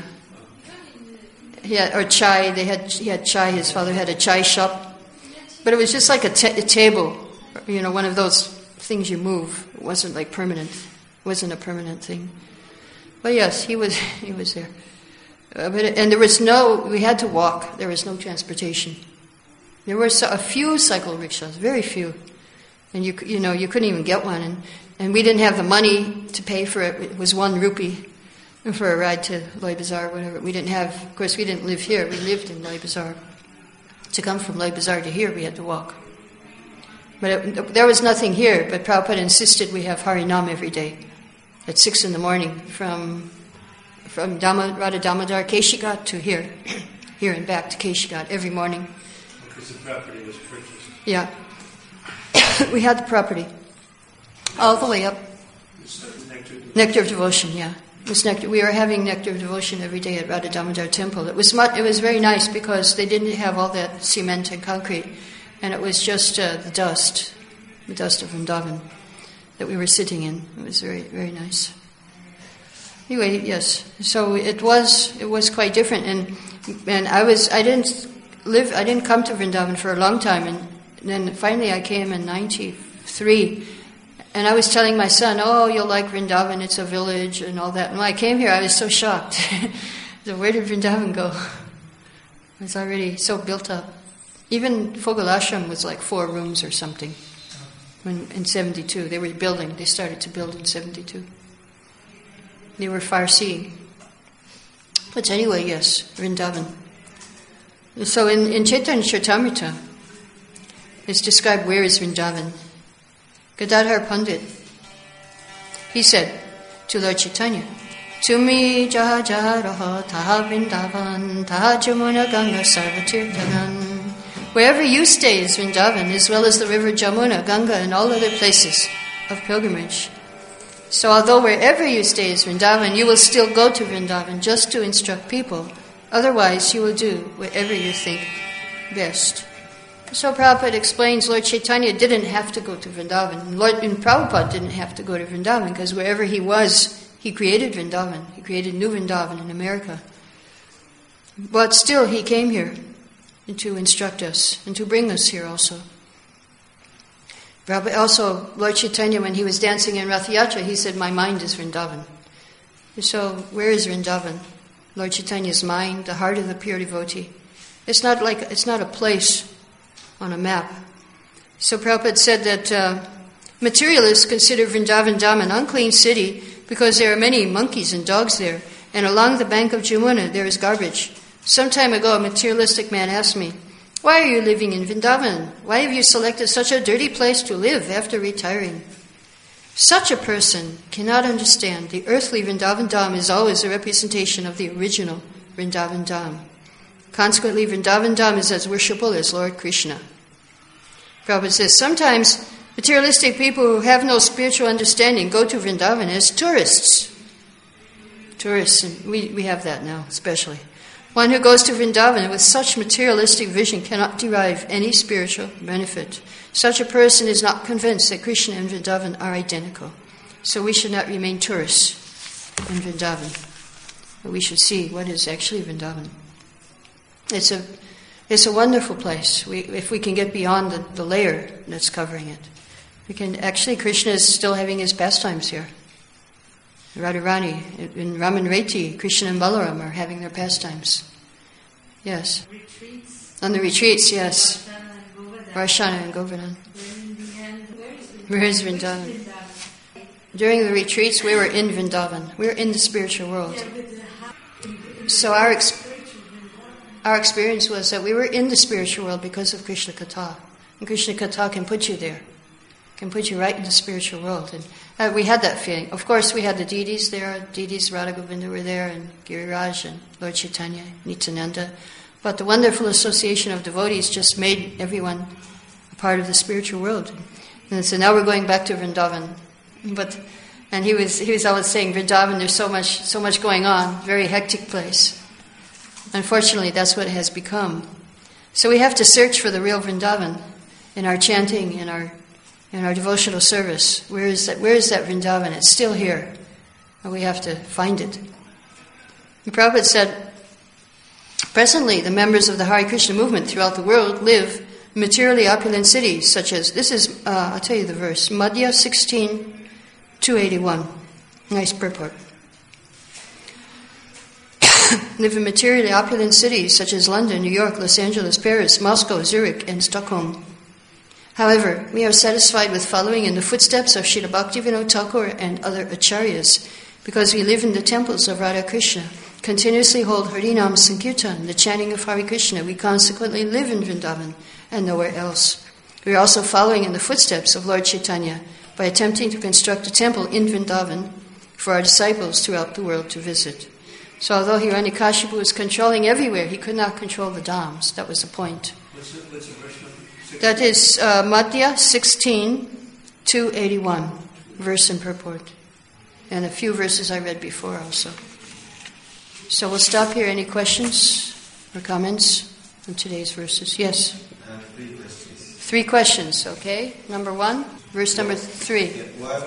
Or chai. He had chai. His father had a chai shop. But it was just like a table, one of those things you move. It wasn't like permanent. It wasn't a permanent thing. But yes, he was there. And we had to walk. There was no transportation. There were a few cycle rickshaws, very few. And you couldn't even get one. And we didn't have the money to pay for it. It was 1 rupee for a ride to Loy Bazaar or whatever. We didn't live here. We lived in Loy Bazaar. To come from Loy Bazaar to here, we had to walk. But there was nothing here, but Prabhupada insisted we have Harinam every day at 6 a.m. from Radha Damodar, Keshigat to here and back to Keshigat every morning. Because the property was purchased. Yeah. We had the property. All the way up. Nectar of Devotion, yeah. It was nectar. We were having Nectar of Devotion every day at Radha Damodar Temple. It was very nice because they didn't have all that cement and concrete, and it was just the dust of Vrindavan that we were sitting in. It was very, very nice. Anyway, yes. So it was quite different, and I didn't come to Vrindavan for a long time, and then finally I came in 93. And I was telling my son, you'll like Vrindavan, it's a village and all that. And when I came here, I was so shocked. So where did Vrindavan go? It was already so built up. Even Fogal Ashram was like 4 rooms or something. In 72, they started to build in 72. They were far-seeing. But anyway, yes, Vrindavan. So in Chaitanya Charitamrita, it's described where is Vrindavan. Gadadhar Pandit, he said to Lord Chaitanya, Tumi jaha jaha raha taha Vrindavan, taha Jamuna Ganga Sarvatirthagan. Wherever you stay is Vrindavan, as well as the river Jamuna, Ganga, and all other places of pilgrimage. So although wherever you stay is Vrindavan, you will still go to Vrindavan just to instruct people. Otherwise, you will do whatever you think best. So Prabhupada explains Lord Chaitanya didn't have to go to Vrindavan. And Prabhupada didn't have to go to Vrindavan because wherever he was, he created Vrindavan. He created New Vrindavan in America. But still, he came here to instruct us and to bring us here also. Also, Lord Chaitanya, when he was dancing in Rath Yatra, he said, my mind is Vrindavan. So, where is Vrindavan? Lord Chaitanya's mind, the heart of the pure devotee. It's not a place on a map. So Prabhupada said that materialists consider Vrindavan Dham an unclean city because there are many monkeys and dogs there, and along the bank of Jamuna there is garbage. Some time ago a materialistic man asked me, why are you living in Vrindavan? Why have you selected such a dirty place to live after retiring? Such a person cannot understand the earthly Vrindavan Dham is always a representation of the original Vrindavan Dham. Consequently, Vrindavan Dham is as worshipful as Lord Krishna. Prabhupada says, sometimes materialistic people who have no spiritual understanding go to Vrindavan as tourists. Tourists, and we have that now, especially. One who goes to Vrindavan with such materialistic vision cannot derive any spiritual benefit. Such a person is not convinced that Krishna and Vrindavan are identical. So we should not remain tourists in Vrindavan. But we should see what is actually Vrindavan. It's a wonderful place. If we can get beyond the layer that's covering it, we can. Actually, Krishna is still having his pastimes here. Radharani in Raman Reti, Krishna and Balaram are having their pastimes. Yes. Retreats. On the retreats, yes. Varshana and Govardhan. Where is Vrindavan? During the retreats, we were in Vrindavan. We were in the spiritual world. So our experience was that we were in the spiritual world because of Krishna Katha. And Krishna Katha can put you there. Can put you right in the spiritual world. And we had that feeling. Of course, we had the deities there. Deities, Radha Govinda were there, and Giriraj, and Lord Chaitanya, Nityananda. But the wonderful association of devotees just made everyone a part of the spiritual world. And so now we're going back to Vrindavan. But And he was always saying, Vrindavan, there's so much going on, very hectic place. Unfortunately, that's what it has become. So we have to search for the real Vrindavan in our chanting, in our devotional service. Where is that Vrindavan? It's still here. And we have to find it. And Prabhupada said, presently, the members of the Hare Krishna movement throughout the world live in materially opulent cities, such as, this is, I'll tell you the verse, Madhya 16, 281. Nice purport. Live in materially opulent cities, such as London, New York, Los Angeles, Paris, Moscow, Zurich, and Stockholm. However, we are satisfied with following in the footsteps of Srila Bhaktivinoda Thakur and other acharyas, because we live in the temples of Radha Krishna, continuously hold Harinam Sankirtan, the chanting of Hare Krishna. We consequently live in Vrindavan and nowhere else. We are also following in the footsteps of Lord Chaitanya by attempting to construct a temple in Vrindavan for our disciples throughout the world to visit. So although Hiranyakashipu was controlling everywhere, he could not control the dhams. That was the point. What's the verse number? 16? That is Madhya 16, 281, verse and purport. And a few verses I read before also. So we'll stop here. Any questions or comments on today's verses? Yes? I have 3 questions. 3 questions, okay? Number 1, verse number 3. Yeah, why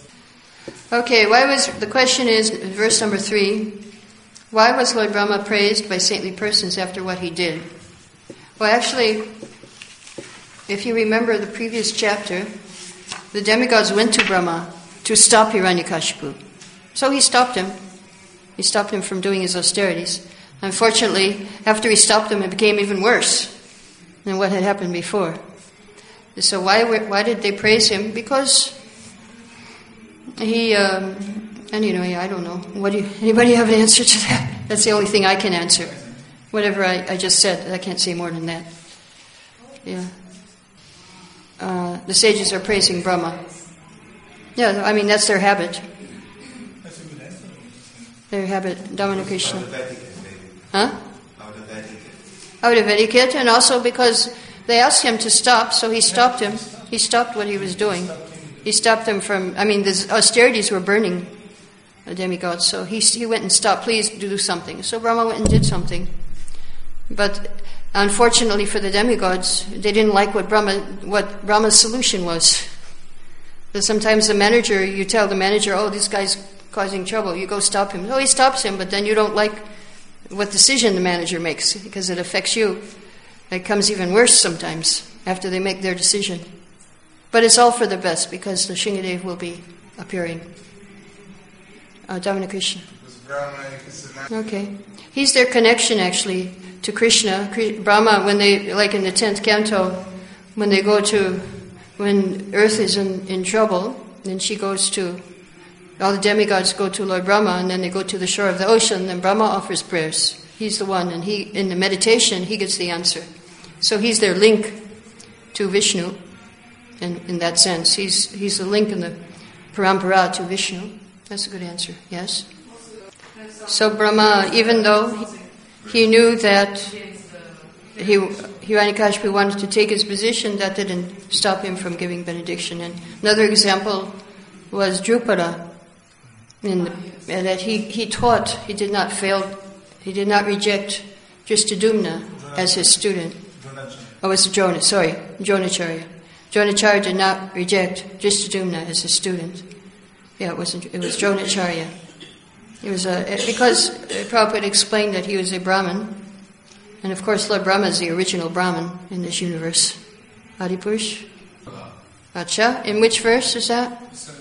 was The question is, verse number 3, why was Lord Brahma praised by saintly persons after what he did? Well, actually, if you remember the previous chapter, the demigods went to Brahma to stop Hiranyakashipu. So he stopped him. He stopped him from doing his austerities. Unfortunately, after he stopped him, it became even worse than what had happened before. So why did they praise him? Because he, anyway, I don't know. Anybody have an answer to that? That's the only thing I can answer. Whatever I just said, I can't say more than that. Yeah. The sages are praising Brahma. Yeah, I mean, that's their habit. That's a good answer. Their habit, Dhamana Krishna. out of etiquette, maybe? Huh? Out of etiquette. Out of etiquette, and also because they asked him to stop, so he stopped him. He stopped what he was doing. He stopped them from, the austerities were burning the demigods, so he went and stopped, please do something. So Brahma went and did something. But unfortunately for the demigods, they didn't like what Brahma's solution was. But sometimes you tell the manager, oh, this guy's causing trouble, you go stop him. Oh, he stops him, but then you don't like what decision the manager makes, because it affects you. It comes even worse sometimes after they make their decision. But it's all for the best, because the Shingadev will be appearing. Dhamana Krishna. Okay. He's their connection, actually, to Krishna. Brahma, when they, like in the 10th canto, when Earth is in trouble, then all the demigods go to Lord Brahma, and then they go to the shore of the ocean, and Brahma offers prayers. He's the one, and in the meditation, he gets the answer. So he's their link to Vishnu, in that sense. He's the link in the parampara to Vishnu. That's a good answer, yes? So Brahma, even though he knew that Hiranyakashipu wanted to take his position, that didn't stop him from giving benediction. And another example was Drupada, that he taught, he did not reject Dristadumna as his student. Oh, it's Dronacharya. Dronacharya did not reject Dristadumna as his student. Yeah, it was Dronacharya. It was because Prabhupada explained that he was a Brahmin, and of course Lord Brahma is the original Brahmin in this universe. Adipurush? Acha. In which verse is that?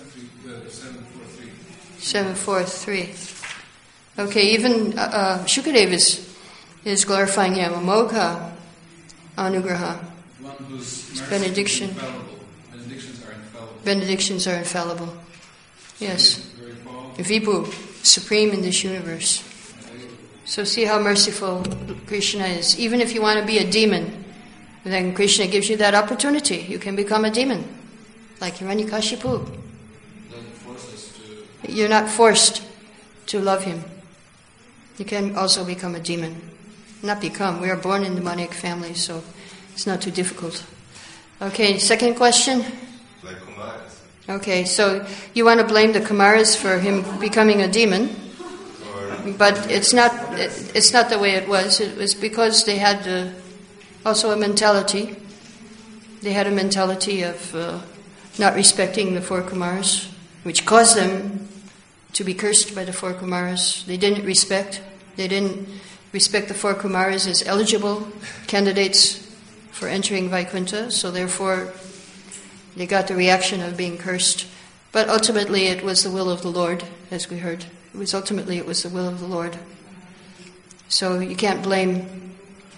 743. 743. Okay, even Shukadev is glorifying him. Amogha Anugraha. One whose Benediction. is infallible. Benedictions are infallible. Benedictions are infallible. Yes. Very powerful. Vibhu, supreme in this universe. So see how merciful Krishna is. Even if you want to be a demon, then Krishna gives you that opportunity. You can become a demon, like Hiranyakashipu. Doesn't force us to. You're not forced to love him. You can also become a demon. Not become. We are born in demonic families, so it's not too difficult. Okay, second question. Like Kumaras. Okay, so you want to blame the Kumaras for him becoming a demon, but it's not the way it was. It was because they had also a mentality. They had a mentality of not respecting the four Kumaras, which caused them to be cursed by the four Kumaras. They didn't respect the four Kumaras as eligible candidates for entering Vaikuntha, so therefore they got the reaction of being cursed. But ultimately it was the will of the Lord, as we heard. It was the will of the Lord. So you can't blame,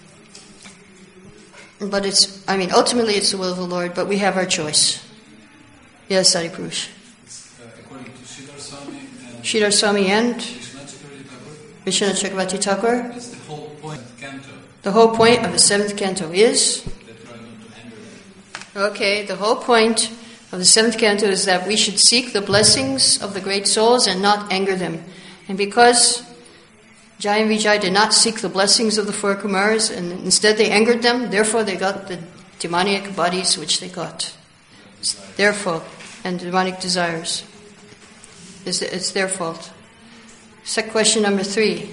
but ultimately it's the will of the Lord, but we have our choice. Yes, Saripurush. According to Sridhar Swami and Sridhar Swami and Vishwanath Chakravarti Thakur, Vishwanath Chakravarti Thakur, that's the whole point of canto, the whole point of the 7th canto is, that you are not to anger them. okay, the whole point of the 7th canto is that we should seek the blessings of the great souls and not anger them. And because Jai and Vijay did not seek the blessings of the four Kumaras, and instead they angered them, therefore they got the demoniac bodies which they got. It's their fault, and demonic desires. It's their fault. Question number 3.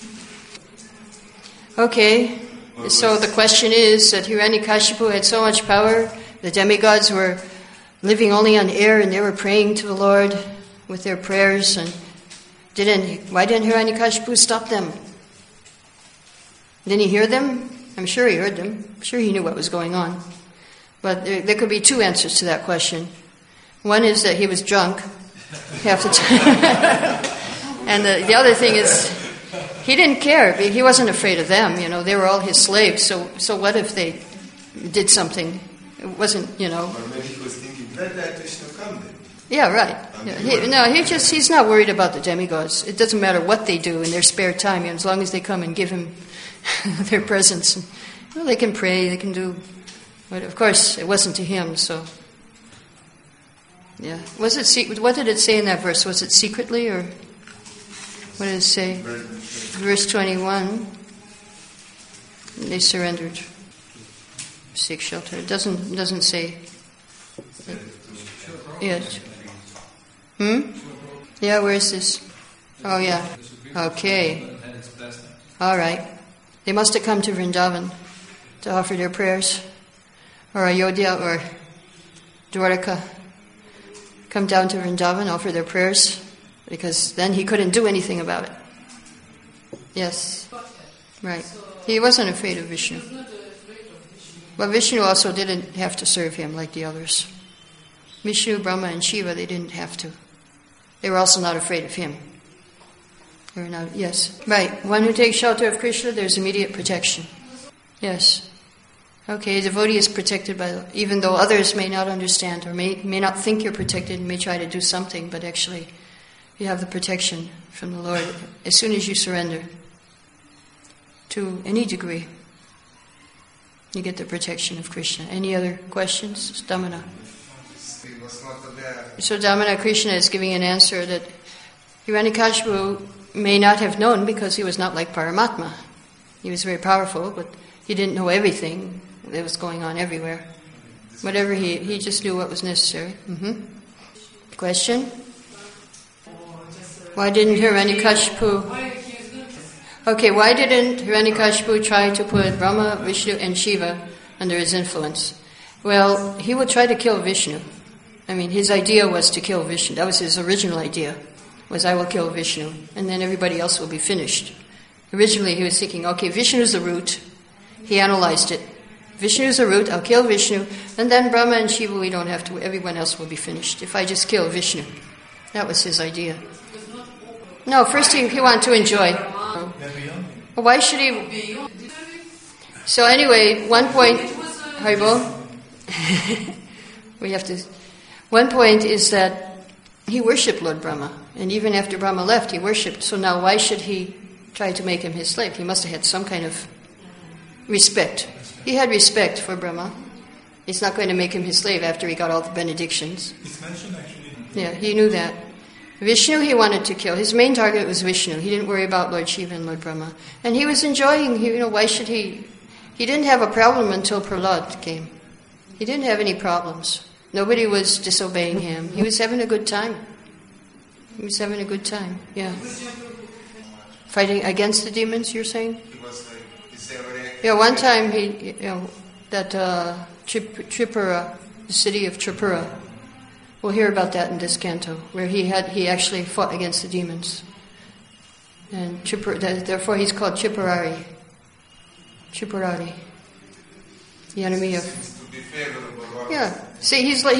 Okay, so the question is that Hiranyakashipu had so much power, the demigods were living only on air, and they were praying to the Lord with their prayers, and why didn't Hiranyakashipu stop them? Didn't he hear them? I'm sure he heard them. I'm sure he knew what was going on. But there could be 2 answers to that question. One is that he was drunk half the time. And the other thing is, he didn't care. He wasn't afraid of them. They were all his slaves. So what if they did something? It wasn't, Or maybe he was thinking, let Krishna come then. Yeah, right. Yeah, he's not worried about the demigods. It doesn't matter what they do in their spare time, as long as they come and give him their presents. They can pray, they can do. But of course, it wasn't to him. So, yeah. Was it? What did it say in that verse? Was it secretly, or what did it say? Verse 21. They surrendered. Seek shelter. It doesn't say. Yes. Yeah, where is this? Oh, yeah. Okay. All right. They must have come to Vrindavan to offer their prayers. Or Ayodhya or Dwaraka. Come down to Vrindavan, offer their prayers, because then he couldn't do anything about it. Yes. Right. He wasn't afraid of Vishnu. But Vishnu also didn't have to serve him like the others. Vishnu, Brahma, and Shiva, they didn't have to. They were also not afraid of him. They were not. Yes. Right. One who takes shelter of Krishna, there's immediate protection. Yes. Okay, a devotee is protected by, even though others may not understand or may not think you're protected and may try to do something, but actually you have the protection from the Lord as soon as you surrender to any degree. You get the protection of Krishna. Any other questions? Damana. So Damana, Krishna is giving an answer that Hiranyakashipu may not have known because he was not like Paramatma. He was very powerful, but he didn't know everything that was going on everywhere. Whatever he just knew what was necessary. Question? Why didn't Hiranyakashipu... Okay, why didn't Hiranyakashipu try to put Brahma, Vishnu, and Shiva under his influence? Well, he would try to kill Vishnu. His idea was to kill Vishnu. That was his original idea, was I will kill Vishnu, and then everybody else will be finished. Originally he was thinking, okay, Vishnu's the root. He analyzed it. Vishnu's the root, I'll kill Vishnu, and then Brahma and Shiva we don't have to, everyone else will be finished if I just kill Vishnu. That was his idea. No, first he wanted to enjoy. Why should he... So anyway, one point... Haribol? We have to... One point is that he worshipped Lord Brahma, and even after Brahma left, he worshipped. So now why should he try to make him his slave? He must have had some kind of respect. He had respect for Brahma. He's not going to make him his slave after he got all the benedictions. It's mentioned actually. Yeah, he knew that. Vishnu he wanted to kill. His main target was Vishnu. He didn't worry about Lord Shiva and Lord Brahma. And he was enjoying, why should he... He didn't have a problem until Prahlad came. He didn't have any problems. Nobody was disobeying him. He was having a good time. He was having a good time, yeah. Fighting against the demons, you're saying? He was like, is there a Yeah, one time Tripura, the city of Tripura, we'll hear about that in this canto, where he actually fought against the demons. And therefore he's called Tripurari. Tripurari. The enemy of... to be favorable. Yeah. See,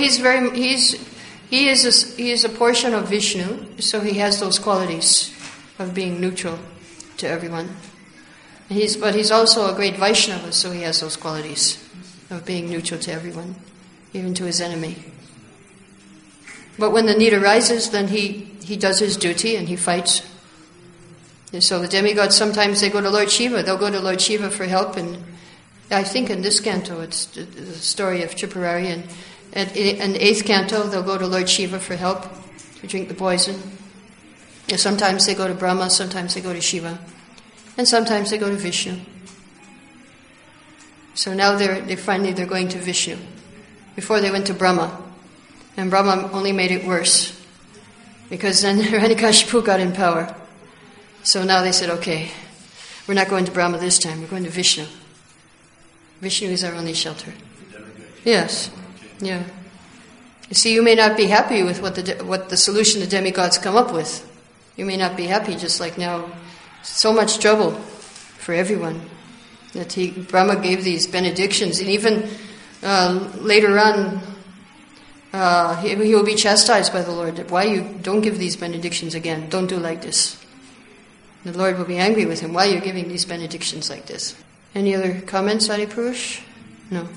he is a portion of Vishnu, so he has those qualities of being neutral to everyone. But he's also a great Vaishnava, so he has those qualities of being neutral to everyone, even to his enemy. But when the need arises, then he does his duty and he fights. And so the demigods, sometimes they go to Lord Shiva. They'll go to Lord Shiva for help. And I think in this canto, it's the story of Tripurari. And in the 8th canto, they'll go to Lord Shiva for help, to drink the poison. And sometimes they go to Brahma, sometimes they go to Shiva. And sometimes they go to Vishnu. So now they're going to Vishnu. Before they went to Brahma. And Brahma only made it worse. Because then Hiranyakashipu got in power. So now they said, okay, we're not going to Brahma this time, we're going to Vishnu. Vishnu is our only shelter. Yes. Yeah. You see, you may not be happy with what the solution the demigods come up with. You may not be happy, just like now, so much trouble for everyone. That Brahma gave these benedictions, and even later on, he will be chastised by the Lord. Why you don't give these benedictions again? Don't do like this. The Lord will be angry with him. Why are you giving these benedictions like this? Any other comments, Adipurush? No.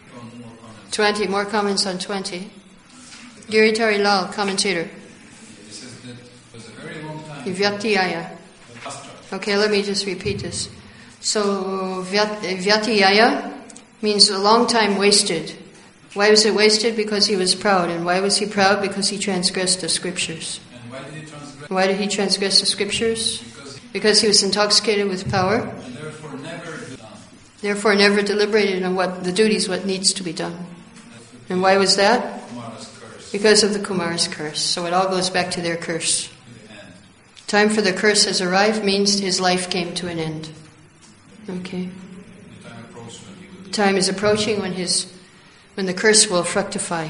20, more comments on 20. Giritari Lal, commentator. He says that it was a very long time. Vyatiyaya. Okay, let me just repeat this. So, Vyatiyaya means a long time wasted. Why was it wasted? Because he was proud. And why was he proud? Because he transgressed the scriptures. And why did he transgress? Why did he transgress the scriptures? Because he was intoxicated with power. And Therefore never deliberated on what needs to be done. And why was that? Because of the Kumara's curse. So it all goes back to their curse. Time for the curse has arrived means his life came to an end. Okay. Time is approaching when the curse will fructify.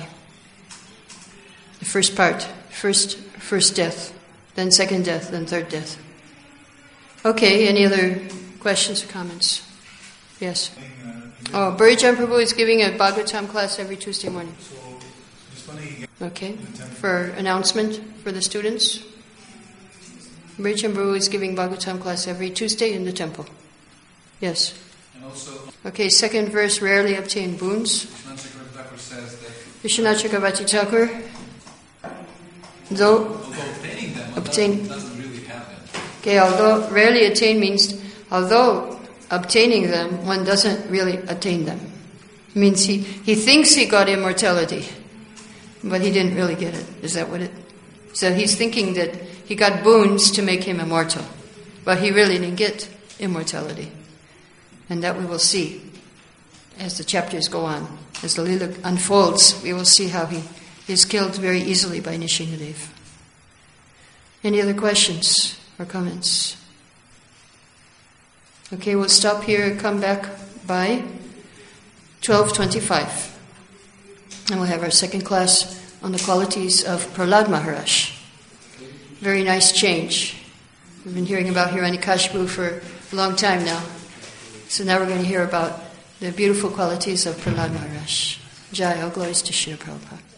The first part, first death, then second death, then third death. Okay, any other questions or comments? Yes. Burijan Prabhu is giving a Bhagavatam class every Tuesday morning. Okay, for announcement for the students. Burijan Prabhu is giving Bhagavatam class every Tuesday in the temple. Yes. Okay, second verse, rarely obtain boons. Vishwanath Chakravarti Thakur, though obtain. Okay, although rarely attain means, although obtaining them, one doesn't really attain them. It means he thinks he got immortality, but he didn't really get it. Is that what it? So he's thinking that he got boons to make him immortal, but he really didn't get immortality. And that we will see as the chapters go on. As the Lila unfolds, we will see how he is killed very easily by Nrsingadev. Any other questions or comments? Okay, we'll stop here, come back by 12:25. And we'll have our second class on the qualities of Prahlad Maharaj. Very nice change. We've been hearing about Hiranyakashipu for a long time now. So now we're going to hear about the beautiful qualities of Prahlad Maharaj. Jai, all glories to Srila Prabhupada.